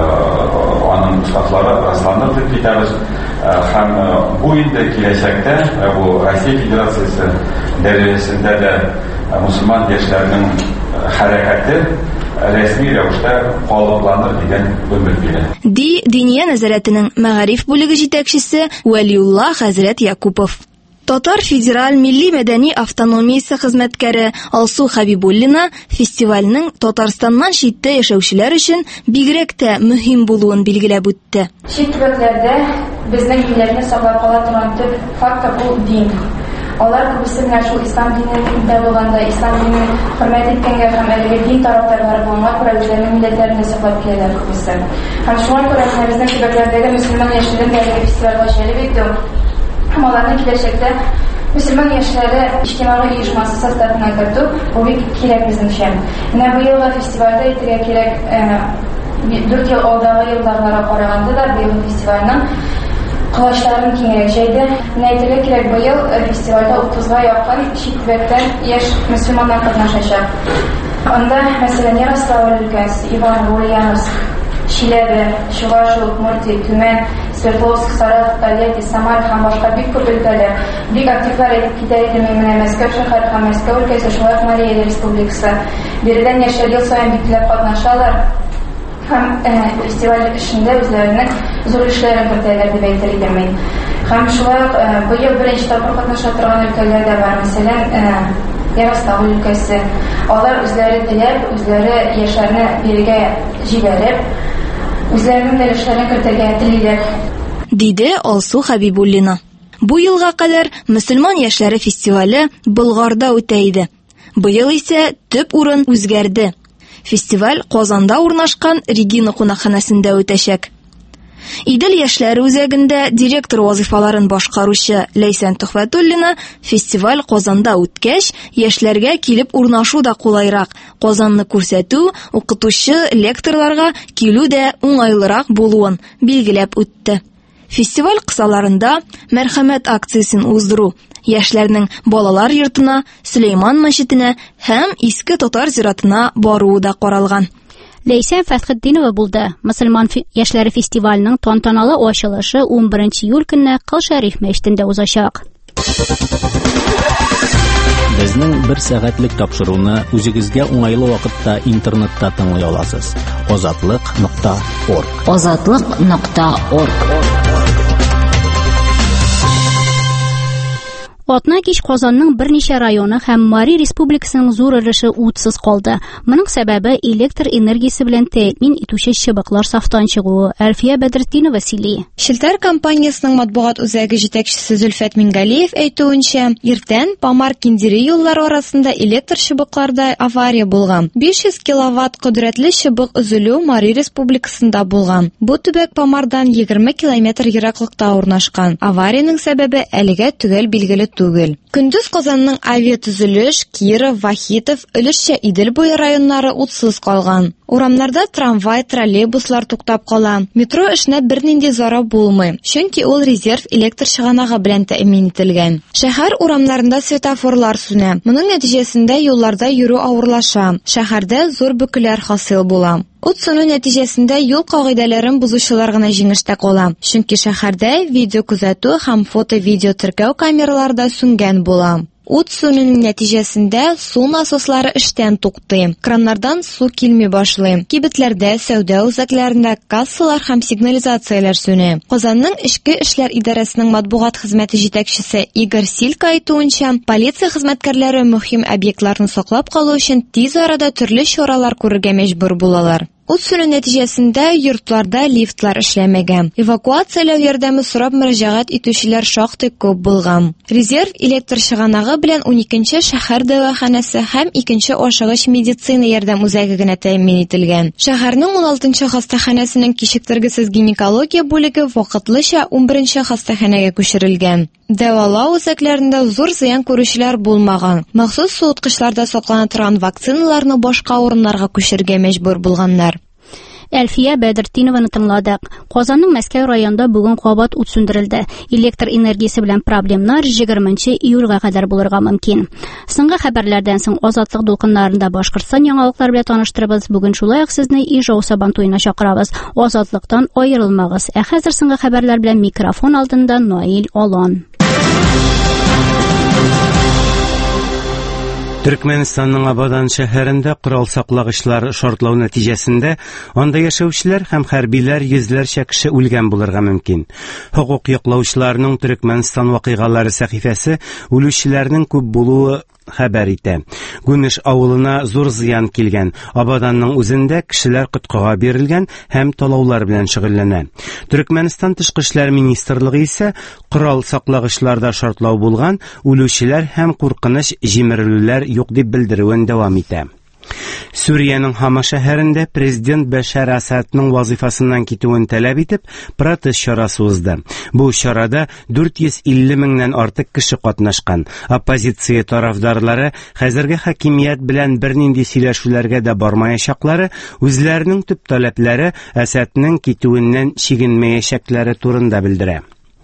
аның штатлары расланып дип китәбез. Һәм бу инде киләчәктә бу Россия Федерациясе дәрәҗәсендә дә мөселман яшьләренең хәрәкәте рәсми рәвештә калыпланыр дигән өмет бирә. Ди Диния нәзарәтенең мәгариф бүлеге җитәкчесе Вәлиулла хәзрәт Якупов. Татар федераль милли мәдәни автономиясе хезмәткәре Алсу Хәбибуллина фестивальнең Татарстаннан читтә яшәүчеләр өчен бигрәк тә мөһим булуын билгеләп үтте. Чит төбәкләрдә безнең милләтне саклап кала торган төп фактор бу дин. Алар күбесе менә шул ислам динендә булганда, ислам динен хөрмәт иткәнгә һәм әлеге дин тарафдарлары булганга күрә үзләренең милләтләрен саклап киләләр күбесе. Һәм шуңа күрә безнең төбәкләрдәге мөселман яшьләрен дә фестивальгә җәлеп итү һәм аларны киләчәктә мөселман яшьләре иҗтимагый оешмасы составына кертү бу бик кирәк безнеңчә. Менә бу елда фестивальдә итәргә кирәк дүрт ел алдагы елларга караганда да быел фестивальнең кылычларын киңрәк җәйде. Менә әйтергә кирәк, быел фестивальдә утызга якын чит төбәктән яшь мөселманнар катнашачак. Анда, мәсәлән, Ярославль өлкәсе, Иваново, Ульяновск, Чиләбе, Чувашия, Удмуртия, Түмән, Свердловск, Саратов, Тольятти, Самара һәм башка бик күп өлкәләр. Бик активлар итеп китә иде менә Мәскәү шәһәре һәм Мәскәү өлкәсе, шулай ук Мария Республикасы. Биредән яшьләр ел саен бикләп катнашалар. Һәм фестиваль эшендә үзләренең зур эшләрен кертәләр дип әйтер идем мин. Һәм шулай ук быел беренче тапкыр катнаша торган өлкәләр дә бар. Мәсәлән, Ярославль өлкәсе. Алар үзләре теләп, үзләре яшьләрне бирегә җибәреп, үзләренең эшләрен кертергә телиләр. Диде Алсу Хәбибуллина. Бу елга кадәр мөселман яшьләре фестивале Болгарда үтә иде. Быел исә төп урын үзгәрде. Фестиваль Казанда урнашкан Регина кунакханәсендә үтәчәк. Идел яшьләре үзәгендә директор вазифаларын башкаручы Ләйсән Төхфәтуллина фестиваль Казанда үткәч, яшьләргә килеп урнашу да кулайрак, Казанны күрсәтү, укытучы лекторларга килү дә уңайлырак булуын билгеләп үтте. Фестиваль кысаларында мәрхәмәт акциясын уздыру, яшьләрнең балалар йортына, Сөләйман мәчетенә һәм иске татар зиратына баруы да каралган. Ләйсән Фәтхетдинова булды. Мөселман яшьләре фестиваленең тантаналы ачылышы ун беренче июль көнне Кыл Шәриф мәчетендә узачак. Безнең бер сәгатьлек тапшыруны үзегезгә уңайлы вакытта интернетта тыңлый аласыз. азатлык нокта орг. азатлык нокта орг. Атна кич Казанның берничә районы һәм Мари Республикасының зур өлеше утсыз калды. Моның сәбәбе электр энергиясе белән тәэмин итүче чыбыклар сафтан чыгуы. Әлфия Бәдретдинова сөйли. Челтәр компаниясының матбугат үзәге җитәкчесе Зөлфәт Мингалиев әйтүенчә, иртән Памар-Киндири юллары арасында электр чыбыкларда авария булган. биш йөз киловатт кодрәтле чыбык өзелү Мари Республикасында булган. Бу төбәк Памардан егерме километр ераклыкта урнашкан. Аварияның сәбәбе әлегә төгәл билгеле түгел. Көндүз Казанның авиатөзелеш, Киров, Вахитов, Өлешчә Идел буе районнары утсыз калган. Урамнарда трамвай, троллейбуслар туктап кала. Метро эшенә бернинди зарар булмый, чөнки ул резерв электр чыганагы белән тәэмин ителгән. Шәһәр урамнарында светофорлар сүнә. Моның нәтиҗәсендә юлларда йөрү авырлаша. Шәһәрдә зур бөкеләр хасил була. Ут суну нәтиҗәсендә юл кагыйдәләрен бузучылар гына җиңештә кала. Чөнки шәһәрдә видео күзәтү һәм фото-видео теркәү камераларда сүнгән була. Ут суның нәтиҗәсендә су насослары эштән туктый. Краннардан су килми башлый. Кибетләрдә, сәүдә үзәкләрендә кассалар һәм сигнализацияләр сүнә. Казанның Эчке эшләр идарәсенең матбугат хезмәте җитәкчесе Игорь Силька әйтүенчә, полиция хезмәткәрләре мөһим объектларны саклап калу өчен тиз арада төрле чаралар күрергә мәҗбүр булалар. Ут сүнү нәтиҗәсендә йортларда лифтлар эшләмәгән. Эвакуацияләү ярдәме сорап мөрәҗәгать итүчеләр шактый күп булган. Резерв электр чыганагы белән уникенче шәһәр дәваханәсе һәм икенче ашыгыч медицина ярдәм үзәге генә тәэмин ителгән. Шәһәрнең уналтынчы хастаханәсенең кичектергесез гинекология бүлеге вакытлыча унберенче хастаханәгә күчерелгән. Дәвалау үзәкләрендә зур зыян күрүчеләр булмаган. Махсус суыткычларда саклана торган вакциналарны башка урыннарга күчерергә мәҗбүр булганнар. Әлфия Бәдертдинованы тыңладык. Казанның Мәскәү районында бүген кабат ут сүндерелде. Электр энергиясе белән проблемнар егерменче июльгә кадәр булырга мөмкин. Соңгы хәбәрләрдән соң Азатлык дулкыннарында Башкортстан яңалыклары белән таныштырабыз. Бүген шулай ук сезне Ижау Сабантуена чакырабыз. Азатлыктан аерылмагыз. Ә хәзер соңгы хәбәрләр белән микрофон алдында Наил Алан. Төркмәнстанның Абадан шәһәрендә корал саклагычлар шартлау нәтиҗәсендә анда яшәүчеләр һәм хәрбиләр йөзләрчә кеше үлгән булырга мөмкин. Хукук яклаучыларның Төркмәнстан вакыйгалары сәхифәсе үлүчеләрнең күп булуы хәбәр итә. Гүнеш авылына зур зыян килгән. Абаданның үзендә кешеләр коткага бирелгән һәм талаулар белән шөгыльләнә. Төркмәнстан тышкы эшләр министрлыгы исә корал саклагычларда шартлау булган, үлүчеләр һәм куркыныч җимерелүләр юк дип белдерүен дәвам итә. Сүриянең Хама шәһәрендә президент Башар Асадның вазифасыннан китүен таләп итеп протест чарасы узды. Бу чарада дүрт йөз илле меңнән артык кеше катнашкан. Оппозиция тарафдарлары хәзерге хакимият белән бернинди сөйләшүләргә дә бармаячаклары, үзләренең төп таләпләре Асадның китүеннән чигенмәячәкләре турында белдерә.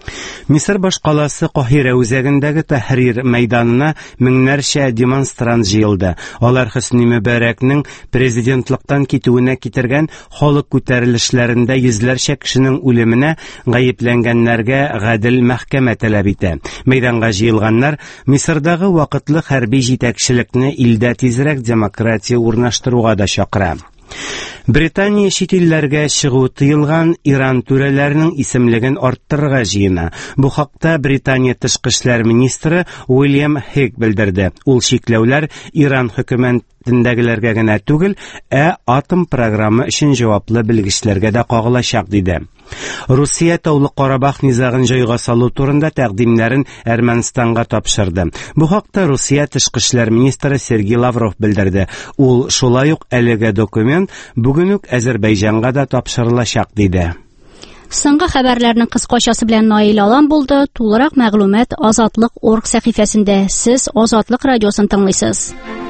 Мисыр башкаласы Каһира үзәгендәге Тәхрир мәйданына меңнәрчә демонстрант җыелды. Алар Хөсни Мөбарәкнең президентлыктан китүенә китергән халык күтәрелешләрендә йөзләрчә кешенең үлеменә гаепләнгәннәргә гадел мәхкәмә таләп итә. Мәйданга җыелганнар Мисырдагы вакытлы хәрби җитәкчелекне илдә тизрәк демократия урнаштыруга да чакыра. Британия чит илләргә чыгу тыелган Иран түрәләренең исемлеген арттырырга җыена. Бу хакта Британия тышкы эшләр министры Уильям Хейг белдерде. Ул чикләүләр Иран хөкүмәтендәгеләргә генә түгел, ә атом программы өчен җаваплы белгечләргә дә кагылачак диде. Русия Таулы Карабах низагын җайга салу турында тәкъдимнәрен Әрмәнстанга тапшырды. Бу хакта Русия тышкы эшләр министры Сергей Лавров белдерде. Ул шулай ук әлеге документ бүген үк Азәрбайҗанга да тапшырылачак диде. Соңгы хәбәрләрнең кыскачасы белән Наил Алан булды. Тулырак мәгълүмат Азатлык орг сәхифәсендә. Сез Азатлык радиосын тыңлыйсыз.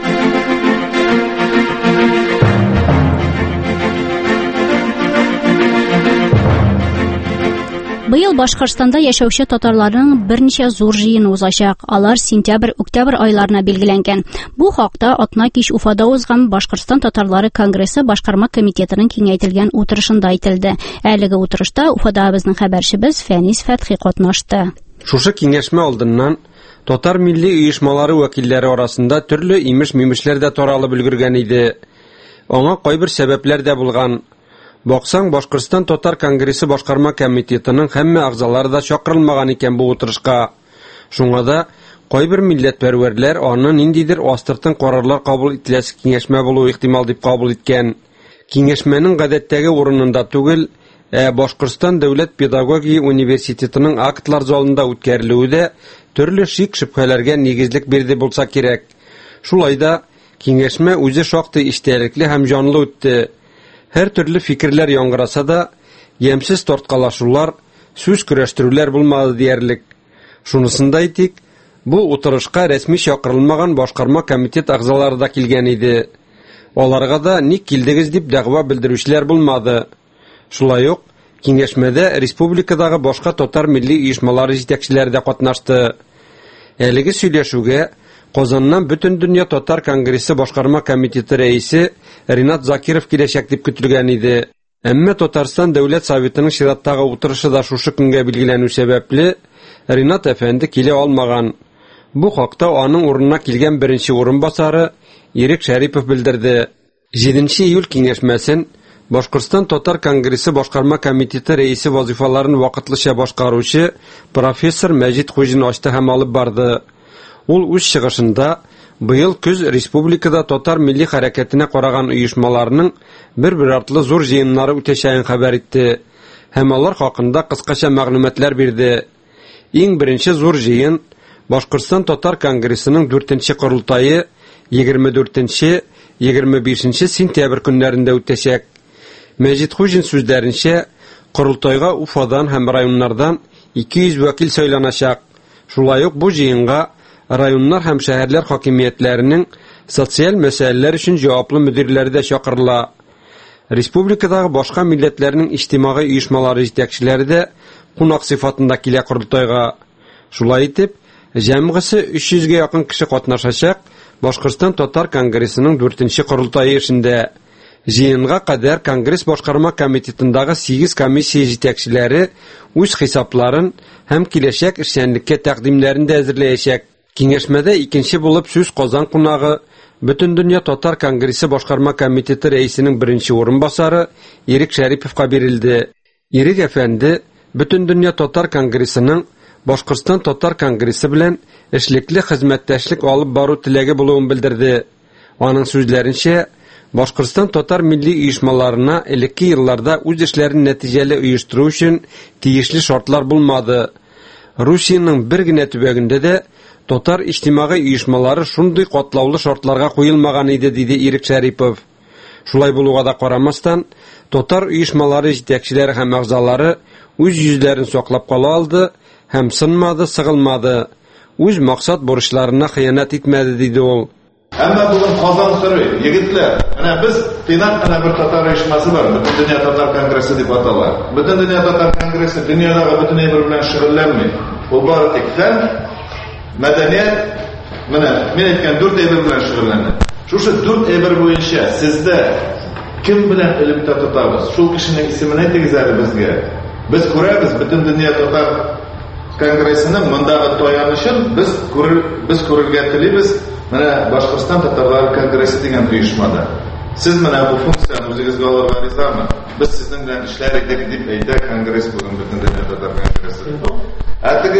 Быел Башкортстанда яшәүче татарларның берничә зур җыены узачак. Алар сентябрь-октябрь айларына билгеләнгән. Бу хакта Атна кич Уфада узган Башкортстан татарлары конгрессы башкарма комитетының киңәйтелгән утырышында әйтелде. Әлеге утырышта Уфада безнең хәбәрчебез Фәнис Фәтхи катнашты. Шушы киңәшмә алдыннан татар милли оешмалары вәкилләре арасында төрле имеш-мимешләр дә таралып өлгергән иде. Аңа кайбер сәбәпләр дә булган. Баксаң, Башкортстан татар конгрессы башкарма комитетының һәммә агзалары да чакырылмаган икән бу утырышка. Шуңа да кайбер милләтпәрвәрләр аны ниндидер астыртын карарлар кабул ителәсе киңәшмә булуы ихтимал дип кабул иткән. Киңәшмәнең гадәттәге урынында түгел, ә Башкортстан дәүләт педагогия университетының актлар залында үткәрелүе дә төрле шик-шөбһәләргә нигезлек бирде булса кирәк. Шулай да киңәшмә үзе шактый истәлекле һәм җанлы үтте. Һәр төрле фикерләр яңгыраса да, ямсыз тарткалашулар, сүз көрәштерүләр булмады диярлек. Шунысында әйтик, бу утырышка рәсми чакырылмаган башкарма комитет агзалары да килгән иде. Аларга да ник килдегез дип дәгъва белдерүчеләр булмады. Шулай ук киңәшмәдә республикадагы башка татар милли оешмалары җитәкчеләре дә катнашты. Әлеге сөйләшүгә Казаннан бөтен дөнья татар конгрессы башкарма комитеты рәисе Ринат Закиров киләчәк дип көтелгән иде. Әмма Татарстан дәүләт советының чираттагы утырышы да шушы көнгә билгеләнү сәбәпле Ринат әфәнде килә алмаган. Бу хакта аның урынына килгән беренче урынбасары Ирек Шәрипов белдерде. җиденче июль киңәшмәсен Башкортстан татар конгрессы башкарма комитеты рәисе вазифаларын вакытлыча башкаручы профессор Мәҗит Хуҗин ачты һәм алып барды. Ул үз чыгышында быел көз республикада татар милли хәрәкәтенә караган оешмаларның бер-бер артлы зур җыеннары үтәчәген хәбәр итте һәм алар хакында кыскача мәгълүматлар бирде. Иң беренче зур җыен Башкортстан татар конгрессының дүртенче курултайы егерме дүртенче - егерме бишенче сентябрь көннәрендә үтәчәк. Мәҗит Хуҗин сүзләренчә, курултайга Уфадан һәм районнардан ике йөз вәкил сайланачак. Шулай ук бу җыенга районнар һәм шәһәрләр хакимиятләренең социаль мәсьәләләр өчен җаваплы мөдирләре дә чакырыла. Республикадагы башка милләтләрнең иҗтимагый оешмалары җитәкчеләре дә кунак сыйфатында килә курултайга. Шулай итеп, җәмгысе өч йөзгә якын кеше катнашачак Башкортстан татар конгрессының дүртенче курултайы эшендә. Җыенга кадәр Конгресс башкарма комитетындагы сигез комиссия җитәкчеләре үз хисапларын һәм киләчәк эшчәнлеккә тәкъдимнәрен дә әзерләячәк. Киңәшмәдә икенче булып сүз Казан кунагы Бөтендөнья татар конгрессы башкарма комитеты рәисенең беренче урынбасары Ирек Шәриповка бирелде. Ирек әфәнде Бөтендөнья татар конгрессының Башкортстан татар конгрессы белән эшлекле хезмәттәшлек алып бару теләге булуын белдерде. Аның сүзләренчә, Башкортстан татар милли оешмаларына элекке елларда үз эшләрен нәтиҗәле оештыру өчен тиешле шартлар булмады. Русиянең бер генә төбәгендә дә татар иҗтимагый оешмалары шундый катлаулы шартларга куелмаган иде, диде Ирек Шәрипов. Шулай булуга да карамастан, татар оешмалары җитәкчеләре һәм әгъзалары үз йөзләрен саклап кала алды һәм сынмады, сыгылмады. Үз максат бурычларына хыянат итмәде, диде ул. Әмма бүген Казан сыры, егетләр, менә без тыйнак кына бер татар оешмасы бар, Бөтендөнья татар конгрессы дип атала. Бөтендөнья татар конгрессы дөньядагы бөтен әйбер белән шөгыльләнми. Ул бары тик фән, мәдәният, менә мин әйткән дүрт әйбер белән шөгыльләнә. Шушы дүрт әйбер буенча сездә кем белән элемтә тотабыз? Шул кешенең исемен әйтегез әле безгә. Без күрәбез Бөтендөнья татар конгрессының мондагы таянычын без күрер, без күрергә телибез. Менә Башкортстан татарлары конгрессы дигән оешмада. Сез менә бу функцияны үзегезгә алырга ризамы? Без сезнең белән эшләр идек дип әйтә конгресс бүген Бөтендөнья татар конгрессы. Әтеге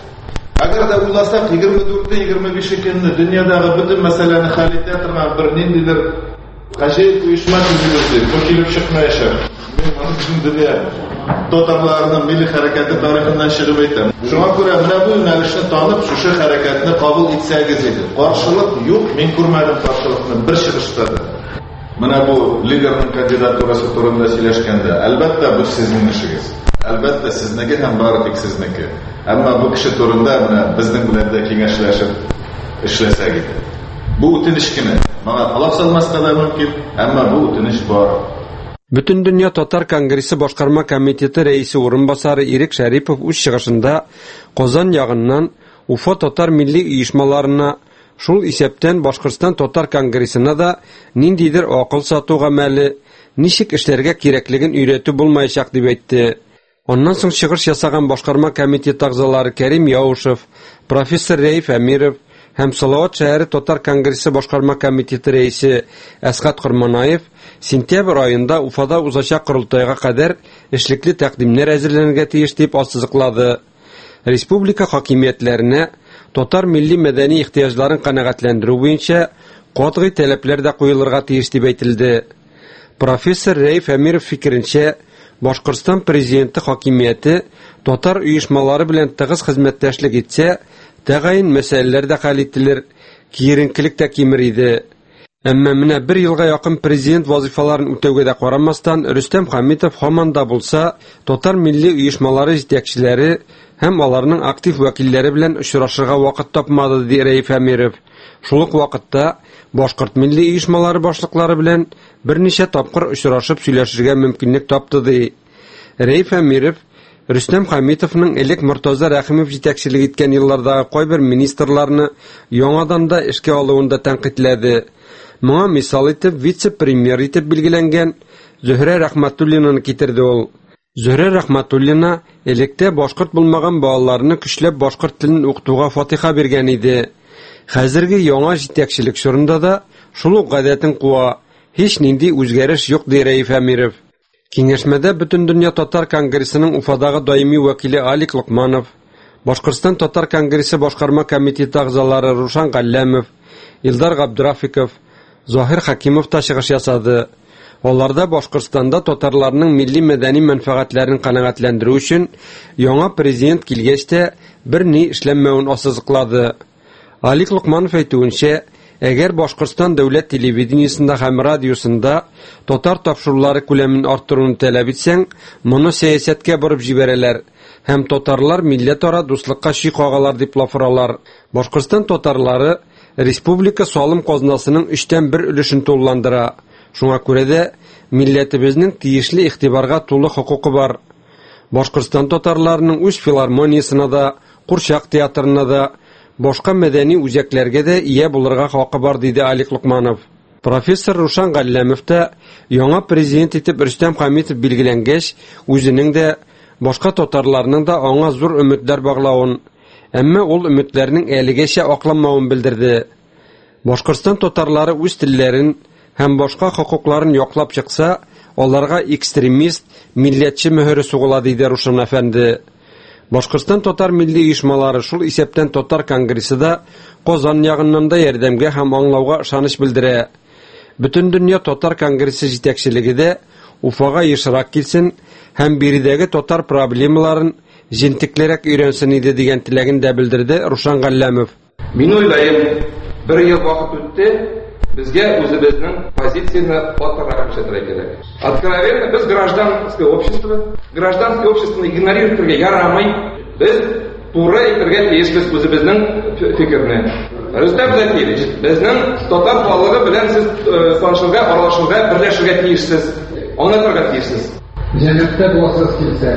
әгәр дә уйласак егерме дүрт егерме биш көнне дөньядагы бөтен мәсьәләне хәл итә торган бер ниндидер гаҗәеп оешма төзелде. Бу килеп чыкмаячак. Мин моны дөнья татарларының милли хәрәкәте тарихыннан чыгып әйтәм. Шуңа күрә менә бу юнәлешне танып, шушы хәрәкәтне кабул итсәгез иде. Каршылык юк, мин күрмәдем каршылыкны бер чыгышта да. Менә бу лидерның кандидатурасы турында сөйләшкәндә, әлбәттә бу сезнең эшегез. Әлбәттә сезнеке һәм бары тик сезнеке. Әмма бу кеше турында менә безнең белән дә киңәшләшеп эшләсәк иде. Бу үтенеч кенә. Маңа алап салмаска да мөмкин, әмма бу үтенеч бар. Бөтендөнья татар конгрессы башкарма комитеты рәисе урынбасары Ирек Шәрипов үз чыгышында Казан ягыннан Уфа татар милли оешмаларына, шул исәптән Башкортстан татар конгрессына да ниндидер акыл сату гамәле, ничек эшләргә кирәклеген өйрәтү булмаячак дип әйтте. Аннан соң чыгыш ясаган башкарма комитет әгъзалары Кәрим Яушев, профессор Рәиф Әмиров һәм Салават шәһәре татар конгрессы башкарма комитеты рәисе Әсгать Корманаев сентябрь айында Уфада узачак курултайга кадәр эшлекле тәкъдимнәр әзерләнергә тиеш дип ассызыклады. Республика хакимиятләренә татар милли мәдәни ихтыяҗларын канәгатьләндерү буенча катгый таләпләр дә куелырга тиеш дип әйтелде. Профессор Рәиф Әмиров фикеренчә, Башкортстан президенты хакимияте татар оешмалары белән тыгыз хезмәттәшлек итсә, тәгаен мәсьәләләр дә хәл ителер, киеренкелек тә кимер иде. Әмма менә бер елга якын президент вазифаларын үтәүгә дә карамастан, Рөстәм Хәмитов һаман да булса татар милли оешмалары җитәкчеләре һәм аларның актив вәкилләре белән очрашырга вакыт тапмады, ди Рәиф Әмиров. Шул ук вакытта башкорт милли оешмалары башлыклары белән берничә тапкыр очрашып сөйләшергә мөмкинлек тапты, ди. Рәиф Әмиров Рөстәм Хәмитовның элек Мортаза Рәхимов җитәкчелек иткән еллардагы кайбер министрларны яңадан да эшкә алуында тәнкыйтьләде. Моңа мисал итеп вице-премьер итеп билгеләнгән Зөһрә Рәхмәтуллинаны китерде ул. Зөһрә Рәхмәтуллина электә башкорт булмаган балаларны көчләп башкорт телен укытуга фатиха биргән иде. Хәзерге яңа җитәкчелек чорында да шул ук гадәтен куа, һич нинди үзгәреш юк, ди Рәиф Әмиров. Киңәшмәдә Бөтендөнья татар конгрессының Уфадагы даими вәкиле Алик Лукманов, Башкортстан татар конгрессы башкарма комитеты әгъзалары Рушан Галләмов, Илдар Габдрафиков, Захир Хакимов та чыгыш ясады. Аларда Башкортстанда татарларның милли мәдәни мәнфәгатьләрен канәгатьләндерү өчен яңа президент килгәч тә берни эшләнмәвен ассызыклады. Алик Лукманов әйтүенчә, әгәр Башкортстан дәүләт телевидениесында һәм радиосында татар тапшырулары күләмен арттыруны таләп итсәң, моны сәясәткә борып җибәрәләр һәм татарлар милләтара дуслыкка ши кагалар дип лафыралар. Башкортстан татарлары республика салым казнасының өчтән бер өлешен тулыландыра. Шуңа күрә дә милләтебезнең тиешле игътибарга тулы хокукы бар. Башкортстан татарларының үз филармониясына да, Курчак театрына да, башка мәдәни үзәкләргә дә ия булырга хакы бар, диде Алик Лукманов. Профессор Рушан Галләмов та яңа президент итеп Рөстәм Хәмитов билгеләнгәч, үзенең дә, башка татарларның да аңа зур өметләр баглавын, әмма ул өметләрнең әлегәчә акланмавын белдерде. Башкортстан татарлары үз телләрен һәм башка хокукларын яклап чыкса, аларга экстремист, милләтче мөһере сугыла, диде Рушан әфәнде. Башкортстан татар милли оешмалары шул исәптән татар конгрессы да Казан ягыннан да ярдәмгә һәм аңлауга ышаныч белдерә. Бөтен дөнья татар конгрессы җитәкчелеге дә Уфага ешрак килсен һәм биредәге татар проблемаларын җентеклерәк өйрәнсен иде дигән теләген дә белдерде Рушан Галләмов. Мин уйлыйм, бер ел вакыт үтте, безгә үзебезнең позицияне катырак ишетергә кирәк. Откровенно, без гражданское общество, гражданское общество игнорировать ярамый. Без туры әйтергә тиешбез үзебезнең фикерне. Рөстәм Зәкирович, безнең татар халыгы белән сез танышырга, аралашырга, берләшергә тиешсез, аңлатырга тиешсез. Җәннәттә буласыз килсә.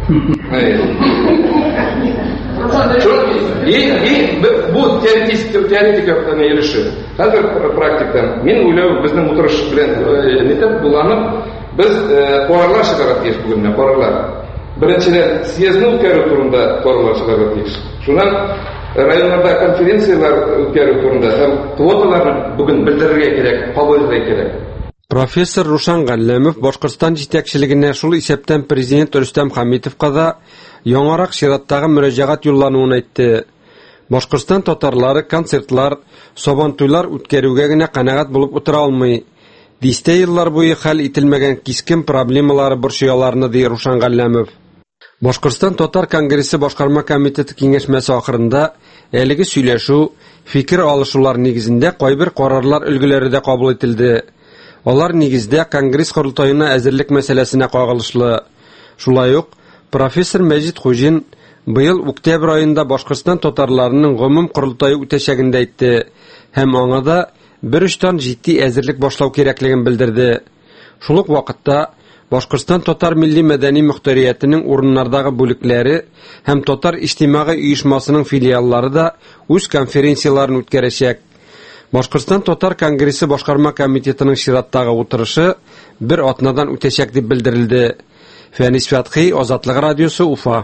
И бу теоретика йөреше. Хәзер практиктан мин уйлыйм, безнең утырыш белән нитеп буланып, без карарлар чыгарып тиеш бүгенне, карарлар. Беренчедән съездны үткәрү турында карарлар чыгарып тиеш. Шуннан районнарда конференциялар үткәрү турында һәм квоталарны бүген белдерергә кирәк, кабул итәргә кирәк. Профессор Рушан Галләмов Башкортстан җитәкчелегенә шул исәптән президент Рөстәм Хәмитовка да яңарак чираттагы мөрәҗәгать юллануын әйтте. Башкортстан татарлары концертлар, сабантуйлар үткәрүгә генә канәгать булып утыра алмый. Дистә еллар буе хәл ителмәгән кискен проблемалары борчыяларны, ди Рушан Галләмов. Башкортстан татар конгрессы башкарма комитеты киңәшмәсе ахырында әлеге сөйләшү, фикер алышулар нигезендә кайбер карарлар өлгеләре дә кабул ителде. Алар нигездә конгресс корылтаена әзерлек мәсьәләсенә кагылышлы. Шулай ук профессор Мәҗит Хуҗин быел октябрь айында Башкортстан татарларының гомум корылтайы үтәчәгендә әйтте һәм аңа да бер очтан җитди әзерлек башлау кирәклеген белдерде. Шул ук вакытта Башкортстан татар милли мәдәни мөхтәриятының урыннардагы бүлекләре һәм татар иҗтимагый оешмасының филиаллары да үз конференцияларын үткәрәчәк. Башкортстан татар конгрессы башкарма комитетының чираттагы утырышы бер атнадан үтәчәк дип белдерелде. Фәнис Фәтхи, Азатлык радиосы, Уфа.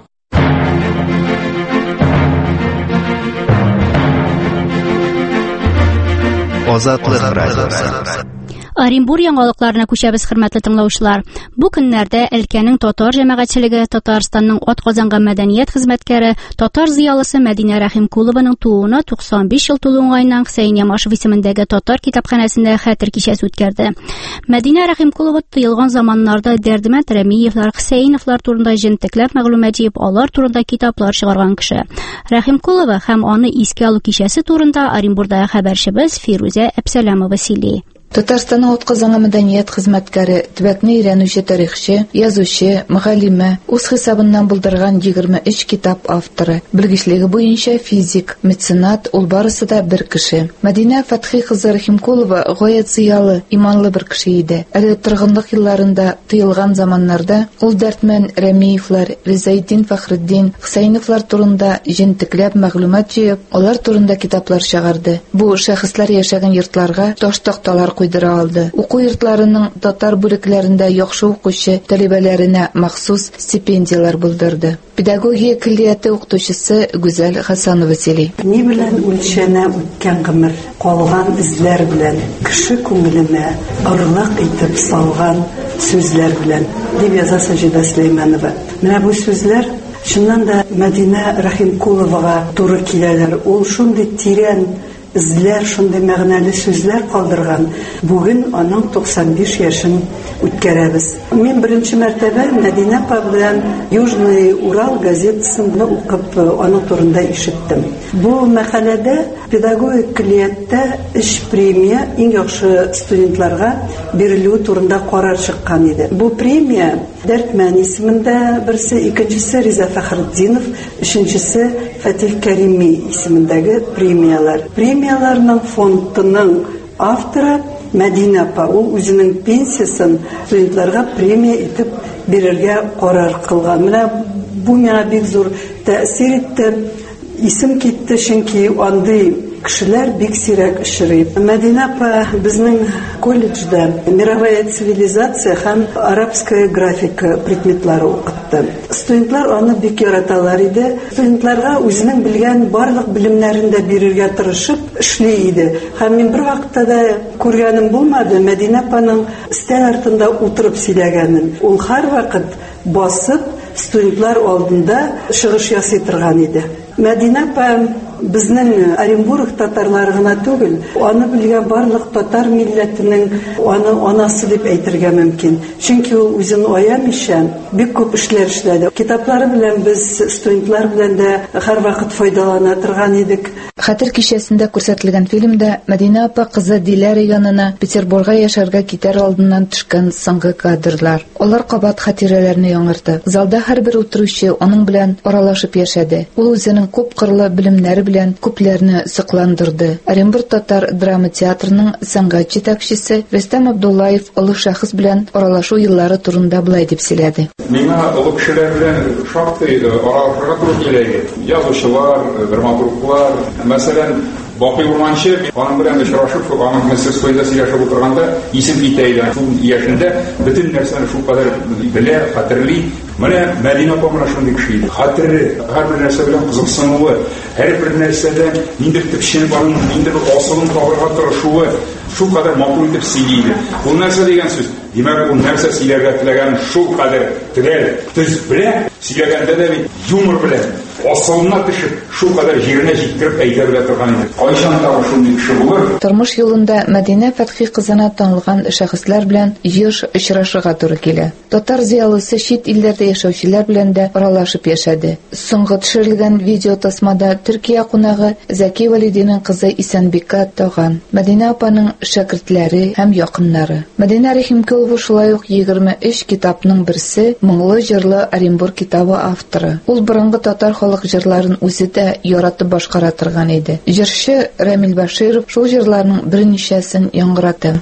Азатлык радиосы. Оренбур яңалыкларына күчәбез, хөрмәтле тыңлаучылар. Бу көннәрдә өлкәнең татар җәмәгатьчелеге, Татарстанның атказанган мәдәният хезмәткәре, татар зыялысы Мәдинә Рәхимкулованың тууына туксан биш ел тулу уңаеннан Хусейн Ямашев исемендәге татар китапханәсендә хәтер кичәсе үткәрде. Мәдинә Рәхимкулова тыелган заманнарда Дәрдемәнд Рәмиевлар, Хусейновлар турында җентекләп мәгълүмат җыеп, алар турында китаплар чыгарган кеше. Рәхимкулова һәм аны искә алу кичәсе турында Оренбурдагы хәбәрчебез Фирузә Әпсәләмова сөйли. Татарстанның атказанган мәдәният хезмәткәре, төбәкне өйрәнүче тарихчы, язучы, мөгаллиме, үз хисабыннан булдырган егерме өч китап авторы, белгечлеге буенча физик, меценат, ул барысы да бер кеше. Мәдинә Фәтхи кызы Рәхимкулова гаять зыялы, иманлы бер кеше иде. Әле торгынлык елларында, тыелган заманнарда ул Дәрдмән Рәмиевлар, Ризаетдин Фәхретдин, Хусейновлар турында җентекләп мәгълүмат җыеп, алар турында китаплар чыгарды. Бу шәхесләр яшәгән йортларга таш такталар куйдыра алды. Уку йортларының татар бүлекләрендә яхшы укучы таләбәләренә махсус стипендиялар булдырды. Педагогия киллияте укытучысы Гүзәл Хәсәнова сөйли. Ни белән үлчәнә үткән гомер, калган эзләр белән, кеше күңеленә орлык итеп салган сүзләр белән, дип яза Саҗидә Сөләйманова. Менә бу сүзләр чыннан да Мәдинә Рәхимкуловага туры киләләр. Ул шундый тирән эзләр, шундый мәгънәле сүзләр калдырган. Бүген аның туксан биш яшен үткәрәбез. Мин беренче мәртәбә Мәдинә апа белән Южный Урал газетасын укып, аның турында ишеттем. Бу мәкаләдә педагогик килияттә эш премия иң яхшы студентларга бирелү турында карар чыккан иде. Бу премия Дәртмән исемендә берсе, икенчесе Риза Фәхретдинов, өченчесе Фатих Кәрими исемендәге премиялар. Премияларның фондының авторы Мәдинә апа, ул үзенең пенсиясын студентларга премия итеп бирергә карар кылган. Менә бу миңа бик зур тәэсир итте. Исем китте, чөнки андый кешеләр бик сирәк очрый. Мәдинә апа безнең колледжда мировая цивилизация һәм арабская графика предметлары укытты. Студентлар аны бик яраталар иде. Студентларга үзенең белгән барлык белемнәрен дә бирергә тырышып эшли иде. Һәм мин бер вакытта да күргәнем булмады Мәдинә апаның стәл артында утырып сөйләгәнен. Ул һәрвакыт басып студентлар алдында чыгыш ясый торган иде. Мәдинә апа безнең Оренбург татарлары гына түгел, аны белгән барлык татар милләтенең аны анасы дип әйтергә мөмкин. Чөнки ул үзен аямыйча бик күп эшләр эшләде. Китаплары белән без студентлар белән дә һәрвакыт файдалана торган идек. Хәтер кичәсендә күрсәтелгән фильмда Мәдинә апа кызы Диләрә янына Петербургка яшәргә китәр алдыннан төшкән соңгы кадрлар. Алар кабат хатирәләрне яңыртты. Залда һәрбер утыручы аның белән аралашып яшәде. Ул үзенең күп кырлы белемнәре белән күпләрне сыкландырды. Оренбург татар драма театрының сәнгать җитәкчесе Рөстәм Абдуллаев олы шәхес белән аралашу еллары турында булай дип сөйләде. Миңа олы кешеләр белән шактый аралашырга туры килә. Язучылар, драматурглар, мәсәлән, Бакый Урманчы, аның белән очрашып, аның мастерскойда сөйләшеп утырганда, исем китә иде. Шул яшендә бөтен нәрсәне шул кадәр белә, хәтерли. Менә Мәдинә апа менә шундый кеше иде. Хәтере, һәрбер нәрсә белән кызыксынуы, һәрбер нәрсәдән ниндер төпчене барын, ниндер асылын табырга тырышуы, шул кадәр макул итеп сөйли иде. Бу нәрсә дигән сүз. Димәк, бу нәрсә сөйләргә теләгән шул кадәр теләр. Төз белә, сөйләгәндә дә бит юмор белән асылына төшеп, шул кадәр җиренә җиткереп әйтә белә торган иде. Кайчан да шундый кеше булыр. Тормыш юлында Мәдинә Фәтхи кызына танылган шәхесләр белән еш очрашырга туры килә. Татар зыялысы чит илләрдә яшәүчеләр белән дә аралашып яшәде. Соңгы төшерелгән видеотасмада Төркия кунагы Зәки Валидинең кызы Исәнбикә таган, Мәдинә апаның шәкертләре һәм якыннары. Мәдинә Рәхимкулова шулай ук егерме өч китапның берсе, Моңлы җырлы Оренбург китабы авторы. Ул борынгы татар халык җырларын үзе дә яратып башкара торган иде. Җырчы Рамил Баширов шул җырларның берничәсен яңгырата.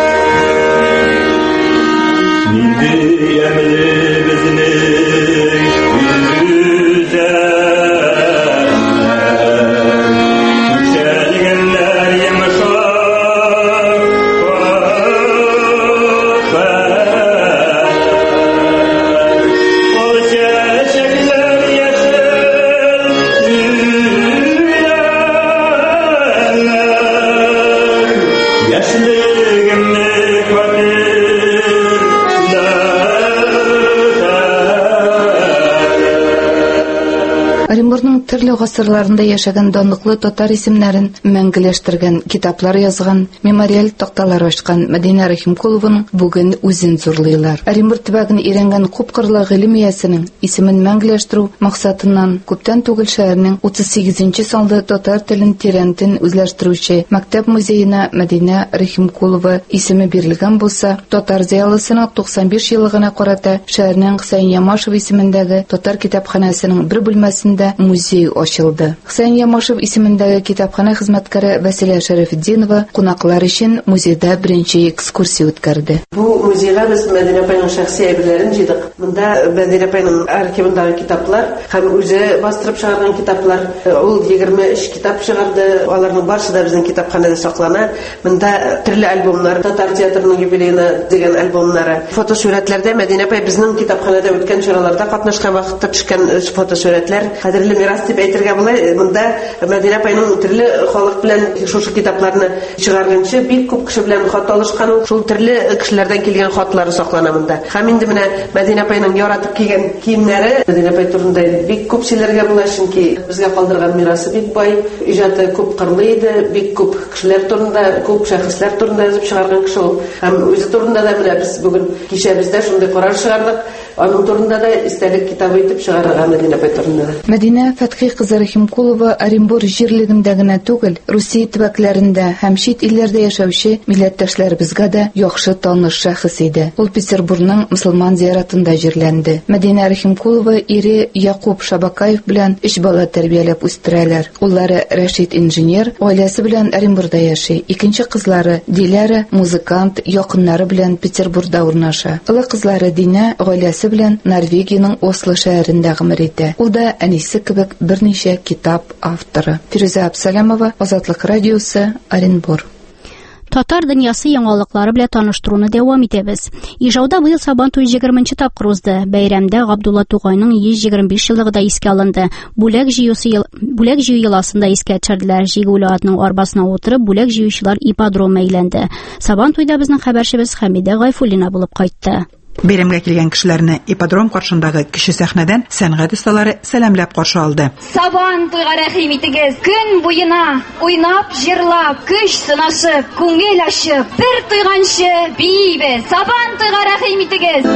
Оренбургның төрле гасырларында яшәгән данлыклы татар исемнәрен мәңгеләштергән китаплар язган, мемориаль такталар ачкан Мәдинә Рәхимкулованың бүген үзен зурлыйлар. Оренбург төбәген өйрәнгән күпкырлы гыйлем иясенең исемен мәңгеләштерү максатыннан күптән түгел шәһәрнең утыз сигезенче санлы татар телен тирәнтен үзләштерүче мәктәп музеена Мәдинә Рәхимкулова исеме бирелгән булса, татар зыялысының туксан биш еллыгына карата шәһәрнең Хусейн Ямашев исемендәге татар китапханәсенең бер бүлмәсендә музей ачылды. Хусейн Ямашев исемендәге китапхана хезмәткәре Василия Шәрәфетдинова кунаклар өчен музейда беренче экскурсия үткәрде. Бу музейга без Мәдинә апаның шәхси әйберләрен җыйдык. Монда Мәдинә апаның архивындагы китаплар һәм үзе бастырып чыгарган китаплар, ул егерме өч китап чыгарды. Аларның барысы да безнең китапханәдә саклана. Монда төрле альбомнар, татар театрының юбилеена дигән альбомнары, фотосурәтләрдә Мәдинә апа безнең китапханәдә үткән чараларда катнашкан вакытта төшкән фотосурәтләр, кадерле мирас дип әйтергә була. Монда Мәдинә апайның төрле халык белән шушы китапларны чыгарганчы бик күп кеше белән хат алышкан, шул төрле кешеләрдән килгән хатлары саклана монда. Һәм инде менә Мәдинә апайның яратып кигән киемнәре, Мәдинә апай турында бик күп сөйләргә була, чөнки безгә калдырган мирасы бик бай, иҗаты күп кырлы иде, бик күп кешеләр турында, күп шәхесләр турында язып чыгарган кеше ул. Һәм үзе турында да менә без бүген кичә бездә шундый карар чыгардык. Аның турында да истәлек китабы итеп чыгарырга Мәдинә апай турында. Мәдинә Фәтхи кызы Рәхимкулова Оренбур җирлегендә генә түгел, Русия төбәкләрендә һәм чит илләрдә яшәүче милләттәшләребезгә дә яхшы таныш шәхес иде. Ул Петербургның мөселман зияратында җирләнде. Мәдинә Рәхимкулова ире Якуб Шабакаев белән өч бала тәрбияләп үстерәләр. Уллары Рәшит инженер, гаиләсе белән Оренбургда яши. Икенче кызлары Диләрә музыкант, якыннары белән Петербургда урнаша. Олы кызлары Динә гаиләсе белән Норвегиянең Осло шәһәрендә гомер итә. Ул да әнисе кебек берничә китап авторы. Фирүзә Абсалямова, Азатлык радиосы, Оренбур. Татар дөньясы яңалыклары белән таныштыруны дәвам итәбез. Ижауда быел Сабантуй егерменче тапкыр узды. Бәйрәмдә Габдулла Тугайның йөз егерме биш еллыгы да искә алынды. Бүләк җыюсы ел... бүләк җыю йоласында искә төшерделәр. Җигүле атның арбасына утырып, бүләк җыючылар ипподромга әйләнде. Сабантуйда безнең хәбәрчебез Хәмидә Гайфуллина булып кайтты. Бәйрәмгә килгән кешеләрне ипподром каршындагы кеше сәхнәдән сәнгать осталары сәламләп каршы алды. Сабантуйга рәхим итегез. Көн буена уйнап, җырлап, көч сынашып, күңел ачып, бер туйганчы бийбез. Сабантуйга рәхим итегез.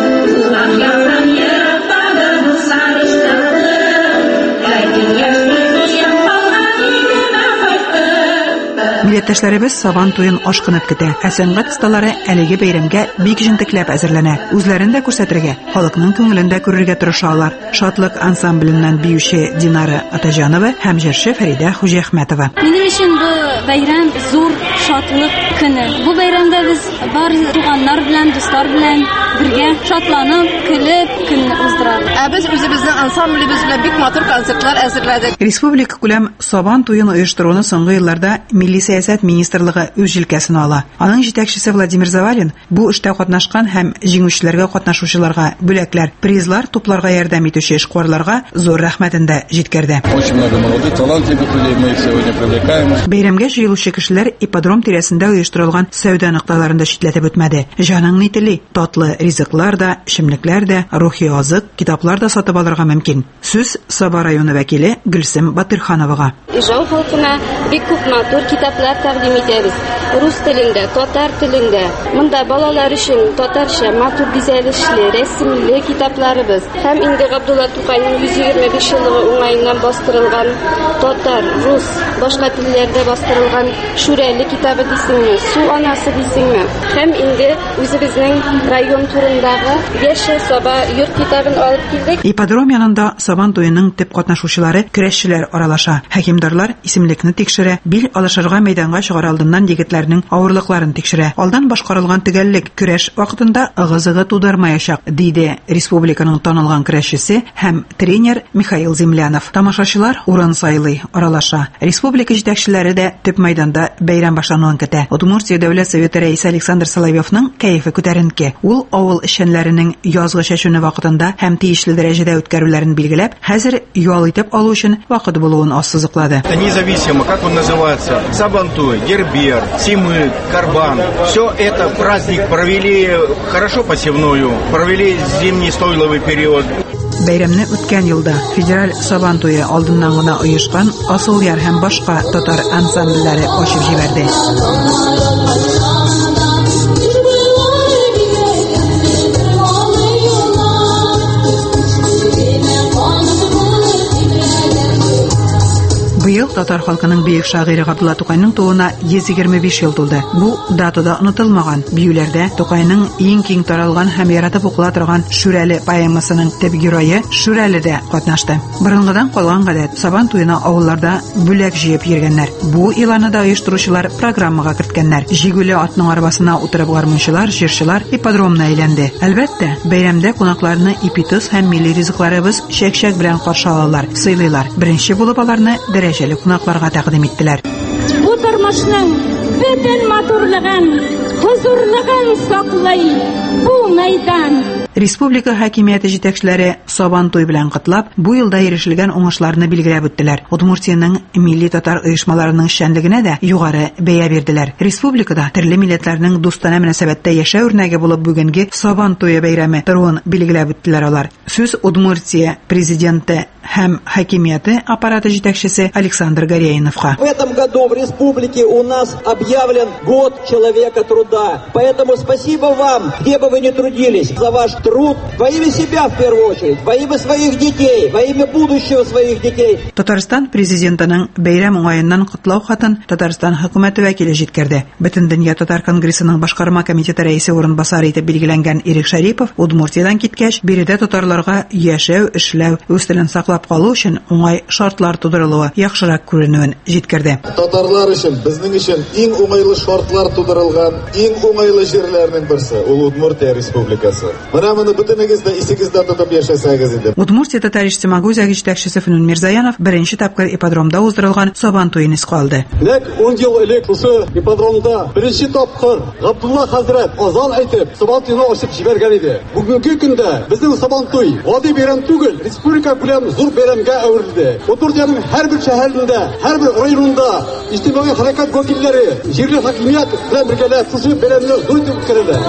Милләттәшләребез Сабан туен ашкынып көтә. Ә сәнгать осталары әлеге бәйрәмгә бик җентекләп әзерләнә. Үзләрен дә күрсәтергә, халыкның күңелен дә күрергә тырышалар. Шатлык ансамбленнән биюче Динара Атаҗанова һәм җырчы Фәридә Хуҗахмәтова. Минем өчен бу бәйрәм зур шатлык көне. Бу бәйрәмдә без бар туганнар белән, дуслар белән бергә шатланып, көлеп, көнне уздырабыз. Ә без үзебезнең ансамблебез белән бик матур концертлар әзерләдек. Республика күләм Сабан туен оештыруны соңгы елларда Милли сәясәт министрлыгы үз җилкәсенә ала. Аның җитәкчесе Владимир Завалин бу эштә катнашкан һәм җиңүчеләргә, катнашучыларга бүләкләр, призлар тупларга ярдәм итүче эшкуарларга зур рәхмәтен дә җиткерде. Очень много молодых, талантливых людей мы сегодня привлекаем. Бәйрәмгә җыелучы кешеләр ипподром тирәсендә оештырылган сәүдә нокталарында читләтеп үтмәде. Җаның ни тели, татлы ризыклар да, эчемлекләр дә, рухи азык, китаплар да сатып алырга мөмкин. Сүз Саба районы вәкиле Гөлсем Батырхановага. Ижау халкына бик күп матур китаплар тәкъдим итәбез. Рус телендә, татар телендә. Монда балалар өчен татарча матур гүзәлешле, рәсемле китапларыбыз. Һәм инде Габдулла Тукайның йөз егерме биш еллыгы уңаеннан бастырылган татар, рус, башка телләрдә бастырылган Шүрәле китабы дисеңме, Су анасы дисеңме. Һәм инде үзебезнең район турындагы Яшә Саба йорт китабын алып килдек. Ипподром янында Сабан туеның төп катнашучылары көрәшчеләр аралаша. Хәкимдарлар исемлекне тикшерә, бил алышырга мәйданга чыгар алдыннан егетләрнең авырлыкларын тикшерә. Алдан башкарылган төгәллек көрәш вакытында ыгы-зыгы тудырмаячак, диде республиканың танылган көрәшчесе һәм тренер Михаил Землянов. Тамашачылар урын сайлый, аралаша. Республика җитәкчеләре дә төп мәйданда бәйрәм башлануын көтә. Удмуртия дәүләт советы рәисе Александр Соловьевның кәефе күтәренке. Ул авыл эшчәннәренең язгы чәчүне вакытында һәм тиешле дәрәҗәдә үткәрүләрен билгеләп, хәзер ял итеп алу өчен вакыт булуын ассызыклады. Независимо, как он называется, Сабантуй, Гербер, Симык, Карбан, все это праздник провели хорошо посевную, провели зимний стойловый период. Бәйрәмне үткән елда федераль Сабан туе алдыннан гына оешкан Асыл яр һәм башка татар ансамбльләре ачып җибәрде. Быел татар халкының бөек шагыйре Габдулла Тукайның тууына йөз егерме биш ел тулды. Бу датада онытылмаган. Биюләрдә Тукайның иң киң таралган һәм яратып укыла торган Шүрәле поэмасының төп герое Шүрәле дә катнашты. Борынгыдан калган гадәт Сабан туена авылларда бүләк җыеп йөргәннәр. Бу иланы да оештыручылар программага керткәннәр. Җигүле атның арбасына утырып гармунчылар, җырчылар ипподромна әйләнде. Әлбәттә, бәйрәмдә кунакларны ипитус һәм милли ризыкларыбыз чәк-чәк белән каршы алалар, сыйлыйлар. Беренче булып аларны дәрәҗәле кунакларга тәкъдим иттеләр. Бу тормышның бөтен матурлыгын, хузурлыгын саклый бу мәйдан. Республика хакимияте җитәкчеләре Сабан туй белән котлап, бу елда ирешелгән уңышларны билгеләп үттеләр. Удмуртиянең милли татар оешмаларының эшчәнлегенә дә югары бәя бирделәр. Республикада төрле милләтләрнең достана мөнәсәбәттә яшәү үрнәге булып бүгенге Сабан туе бәйрәме торуын билгеләп үттеләр алар. Сүз Удмуртия президенты һәм хакимияте аппараты җитәкчесе Александр Горяиновка. В этом году в республике у нас объявлен год человека труда. Поэтому спасибо вам, где бы вы ни трудились, за ваш труд во имя себя в первую очередь, во имя своих детей, во имя будущего своих детей. Татарстан президентының бәйрәм уңаеннан котлау хатын Татарстан хөкүмәте вәкиле җиткерде. Бөтен дөнья татар конгрессының башкарма комитеты рәисе урынбасары итеп билгеләнгән Ирек Шарипов Удмуртиядан киткәч, биредә татарларга яшәү, эшләү, үз телен саклап калу өчен уңай шартлар тудырылуы яхшырак күренүен җиткерде. Татарлар өчен, безнең өчен иң уңайлы шартлар тудырылган, иң уңайлы җирләрнең берсе ул Удмуртия республикасы. Менә моны бөтенегез дә исегездә тотып яшәсәгез иде. Удмуртия татар иҗтимагый үзәге җитәкчесе Фәнүн Мирзаянов беренче тапкыр ипподромда уздырылган Сабан туен искә алды. Нәкъ ун ел элек шушы ипподромда беренче тапкыр Габдулла хәзрәт азан әйтеп Сабан туен ачып җибәргән иде. Бүгенге көндә безнең Сабан туй гади бәйрәм түгел, республика белән зур бәйрәмгә әверелде. Удмуртиянең һәрбер шәһәрендә, һәрбер районында иҗтимагый хәрәкәт вәкилләре, җирле хакимият белән бергәләп шушы бәйрәмне зур итеп үткәрәләр.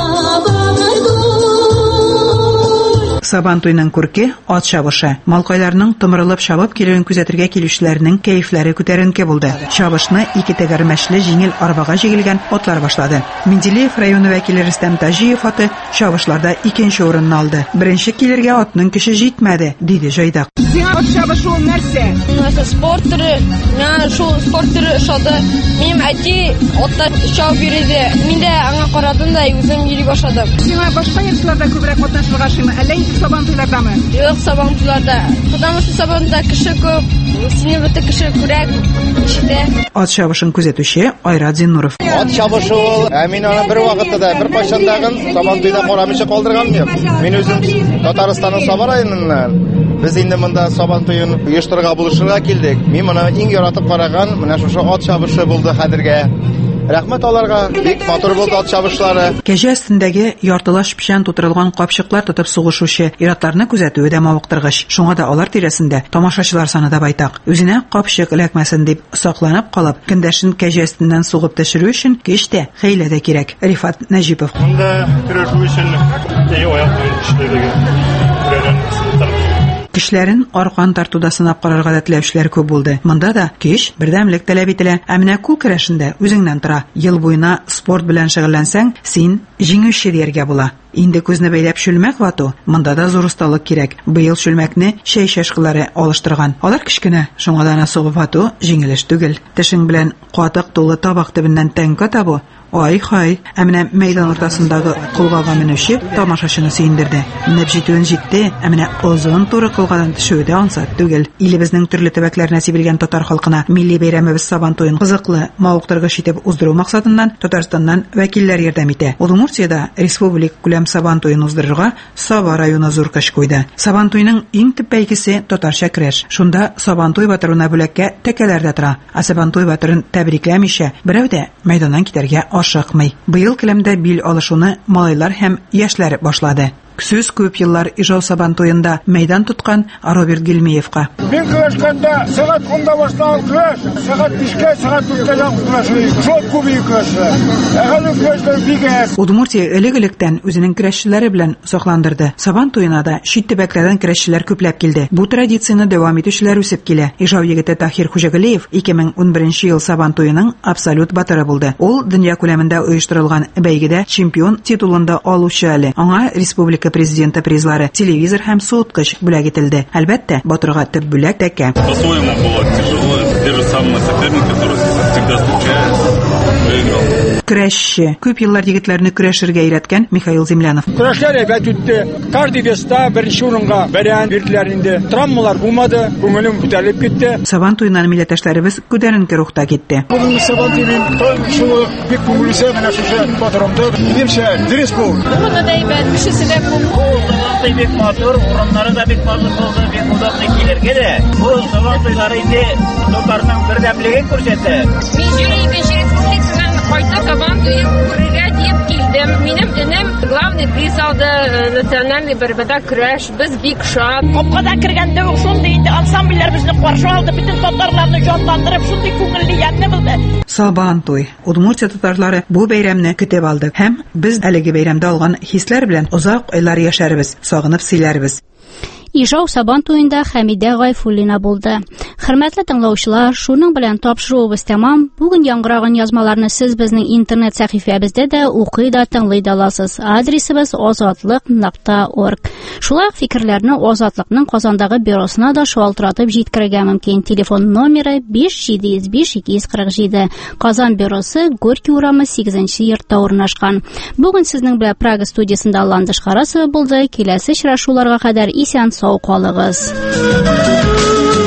Сабан туйның күрке ат чабышы. Малкайларның тымырылып чабып килүен күзәтергә килүчеләрнең кәефләре күтәренке булды. Чабышны ике тәгәрмәчле җиңел арбага җигелгән атлар башлады. Менделеев районы вәкиле Рөстәм Таҗиев аты чабышларда икенче урынны алды. Беренче килергә атның көче җитмәде, диде Җайдак. Сиңа ат чабышы ул нәрсә? Нәрсә спорт түре. Менә шул спорт түре ошады. Минем әти атта чабып йөрде. Мин дә аңа карадым да үзем йөри башладым. Сиңа башка ярышларда күбрәк катнашырга шимы, әллә инде Сабан туйлардамы? Юк, Сабан туйларда. Потому что Сабанда кеше күп, сине бөтен кеше күрәк, ишетә. Ат чабышын күзәтүче Айрат Зиннуров. Ат чабышы ул, мин аны бер вакытта, бер кайчандагын Сабан туйда карамыйча калдырганмын юк. Мин үзем Татарстанның Сабан районыннан. Без инде монда Сабан туен оештырырга булышырга килдек. Мин моны иң яратып караган, менә шушы ат чабышы булды хәзергә. Рәхмәт аларга, бик матур булды ат чабышлары. Кәҗә өстендәге яртылаш печән тутырылган капчыклар тотып сугышучы иратларны күзәтүе дә мавыктыргыч. Шуңа да алар тирәсендә тамашачылар саны да байтак. Үзенә капчык эләкмәсен дип сакланып калып, көндәшен кәҗә өстеннән сугып төшерү өчен көч тә, хәйлә дә кирәк. Рифат Нәҗипов. Монда көрәшү өчен тәйя аяк көчлелеге. Кишләрен аркан тартуда сынап карарга да теләүчеләр күп булды. Монда да кич бердәмлек таләп ителә. Ә менә күл көрәшендә үзеңнән тора. Ел буена спорт белән шөгыльләнсәң, син җиңүче дияргә була. Инде күзне бәйләп шүлмәк вату, монда да зур осталык кирәк. Быел шүлмәкне чәй шашкылары алыштырган. Алар кичкенә, шуңа да насыгып вату җиңелеш түгел. Тешең белән катык тулы табак төбеннән тәңкә табу. Ай-хай, ә менә мәйдан ортасындагы кылгага менүче тамашачыны сөендерде. Менеп җитүен җитте, ә менә озын туры кылгадан төшүе дә ансат түгел. Илебезнең төрле төбәкләренә сибелгән татар халкына милли бәйрәмебез Сабан туен кызыклы, мавыктыргыч итеп уздыру максатыннан Татарстаннан вәкилләр ярдәм итә. Удмуртиядә республик күләм Сабан туен уздырырга Саба районы зур көч куйды. Сабан туеның иң төп бәйгесе татарча көрәш. Шунда Сабан туй батыруына бүләккә тәкәләр дә тора. Ә Сабан туй батырын тәбрикләмичә, берәү дә мәйданнан китәргә ашыкмый. Быел келәмдә бил алышуны малайлар һәм яшьләр башлады. Сүз күп еллар Ижау Сабан туенда мәйдан тоткан Роберт Гилмеевка. Мин көрәшкәндә сәгать онда башланган көрәш, сәгать бишкә, сәгать дүрткә көрәш. Шул күп көрәш. Әгәр көрәшләр бигә. Удмуртия элек-электән үзенең көрәшчеләре белән сакландырды. Сабан туена да чит төбәкләрдән көрәшчеләр күпләп килде. Бу традицияне дәвам итүчеләр үсеп килә. Ижау егете Тахир Хуҗагалиев ике мең унберенче ел Сабан туеның абсолют батыры булды. Ул дөнья күләмендә оештырылган бәйгедә чемпион титулында алучы әле. Аңа республика президенты призлары, телевизор һәм суыткыч бүләк ителде. Әлбәттә, батырга төп бүләк тәкә. По-своему было тяжело. Те же самые соперники, которые всегда случаются, выиграл. Көрәшче. Күп еллар егетләрне көрәшергә өйрәткән Михаил Землянов. Көрәшләр әйбәт үтте. Каждый веста беренче урынга бәрән бирделәр инде. Травмалар булмады. Күңелем күтәрелеп китте. Сабан туеннан милләттәшләребез күтәренке рухта китте. Бүген Сабан туеның тойчылы бик күңелсез менә шушы батырымда. Минемчә, дөрес бу. Монда да әйбәт, кешесе дә күп. Сабан бик матур, урыннары да бик матур булды, бик удобный килергә дә. Бу Сабан туйлары инде татарның бердәмлеген күрсәтә. Мин икенче республикадан кайта Сабан туен күрергә дип килдем. Минем энем главный национальный приз алды, национальный борьбада көрәш. Без бик шат. Капкада кергәндә үк шундый инде ансамбльләр безне каршы алды, бөтен татарларны җанландырып, шундый күңелле янны булды. Сабан туй. Удмуртия татарлары бу бәйрәмне көтеп алды һәм без әлеге бәйрәмдә алган хисләр белән озак айлар яшәрбез, сагынып сөйләрбез. Ижау Сабан туенда Хәмидә Гайфуллина булды. Хөрмәтле тыңлаучылар, шуның белән тапшыруыбыз тәмам. Бүген яңгыраган язмаларны сез безнең интернет сәхифәбездә дә укый да тыңлый да аласыз. Адресыбыз азатлык нокта орг. Шулай фикерләрне Азатлыкның Казандагы бюросына да шалтыратып җиткерергә мөмкин. Телефон номеры биш җиде йөз биш ике йөз кырык җиде. Казан бюросы Горький урамы сигезенче йортта урнашкан. Бүген сезнең белән Прага студиясында Ландыш Карасова булды. Киләсе очрашуларга кадәр исән сау калыгыз.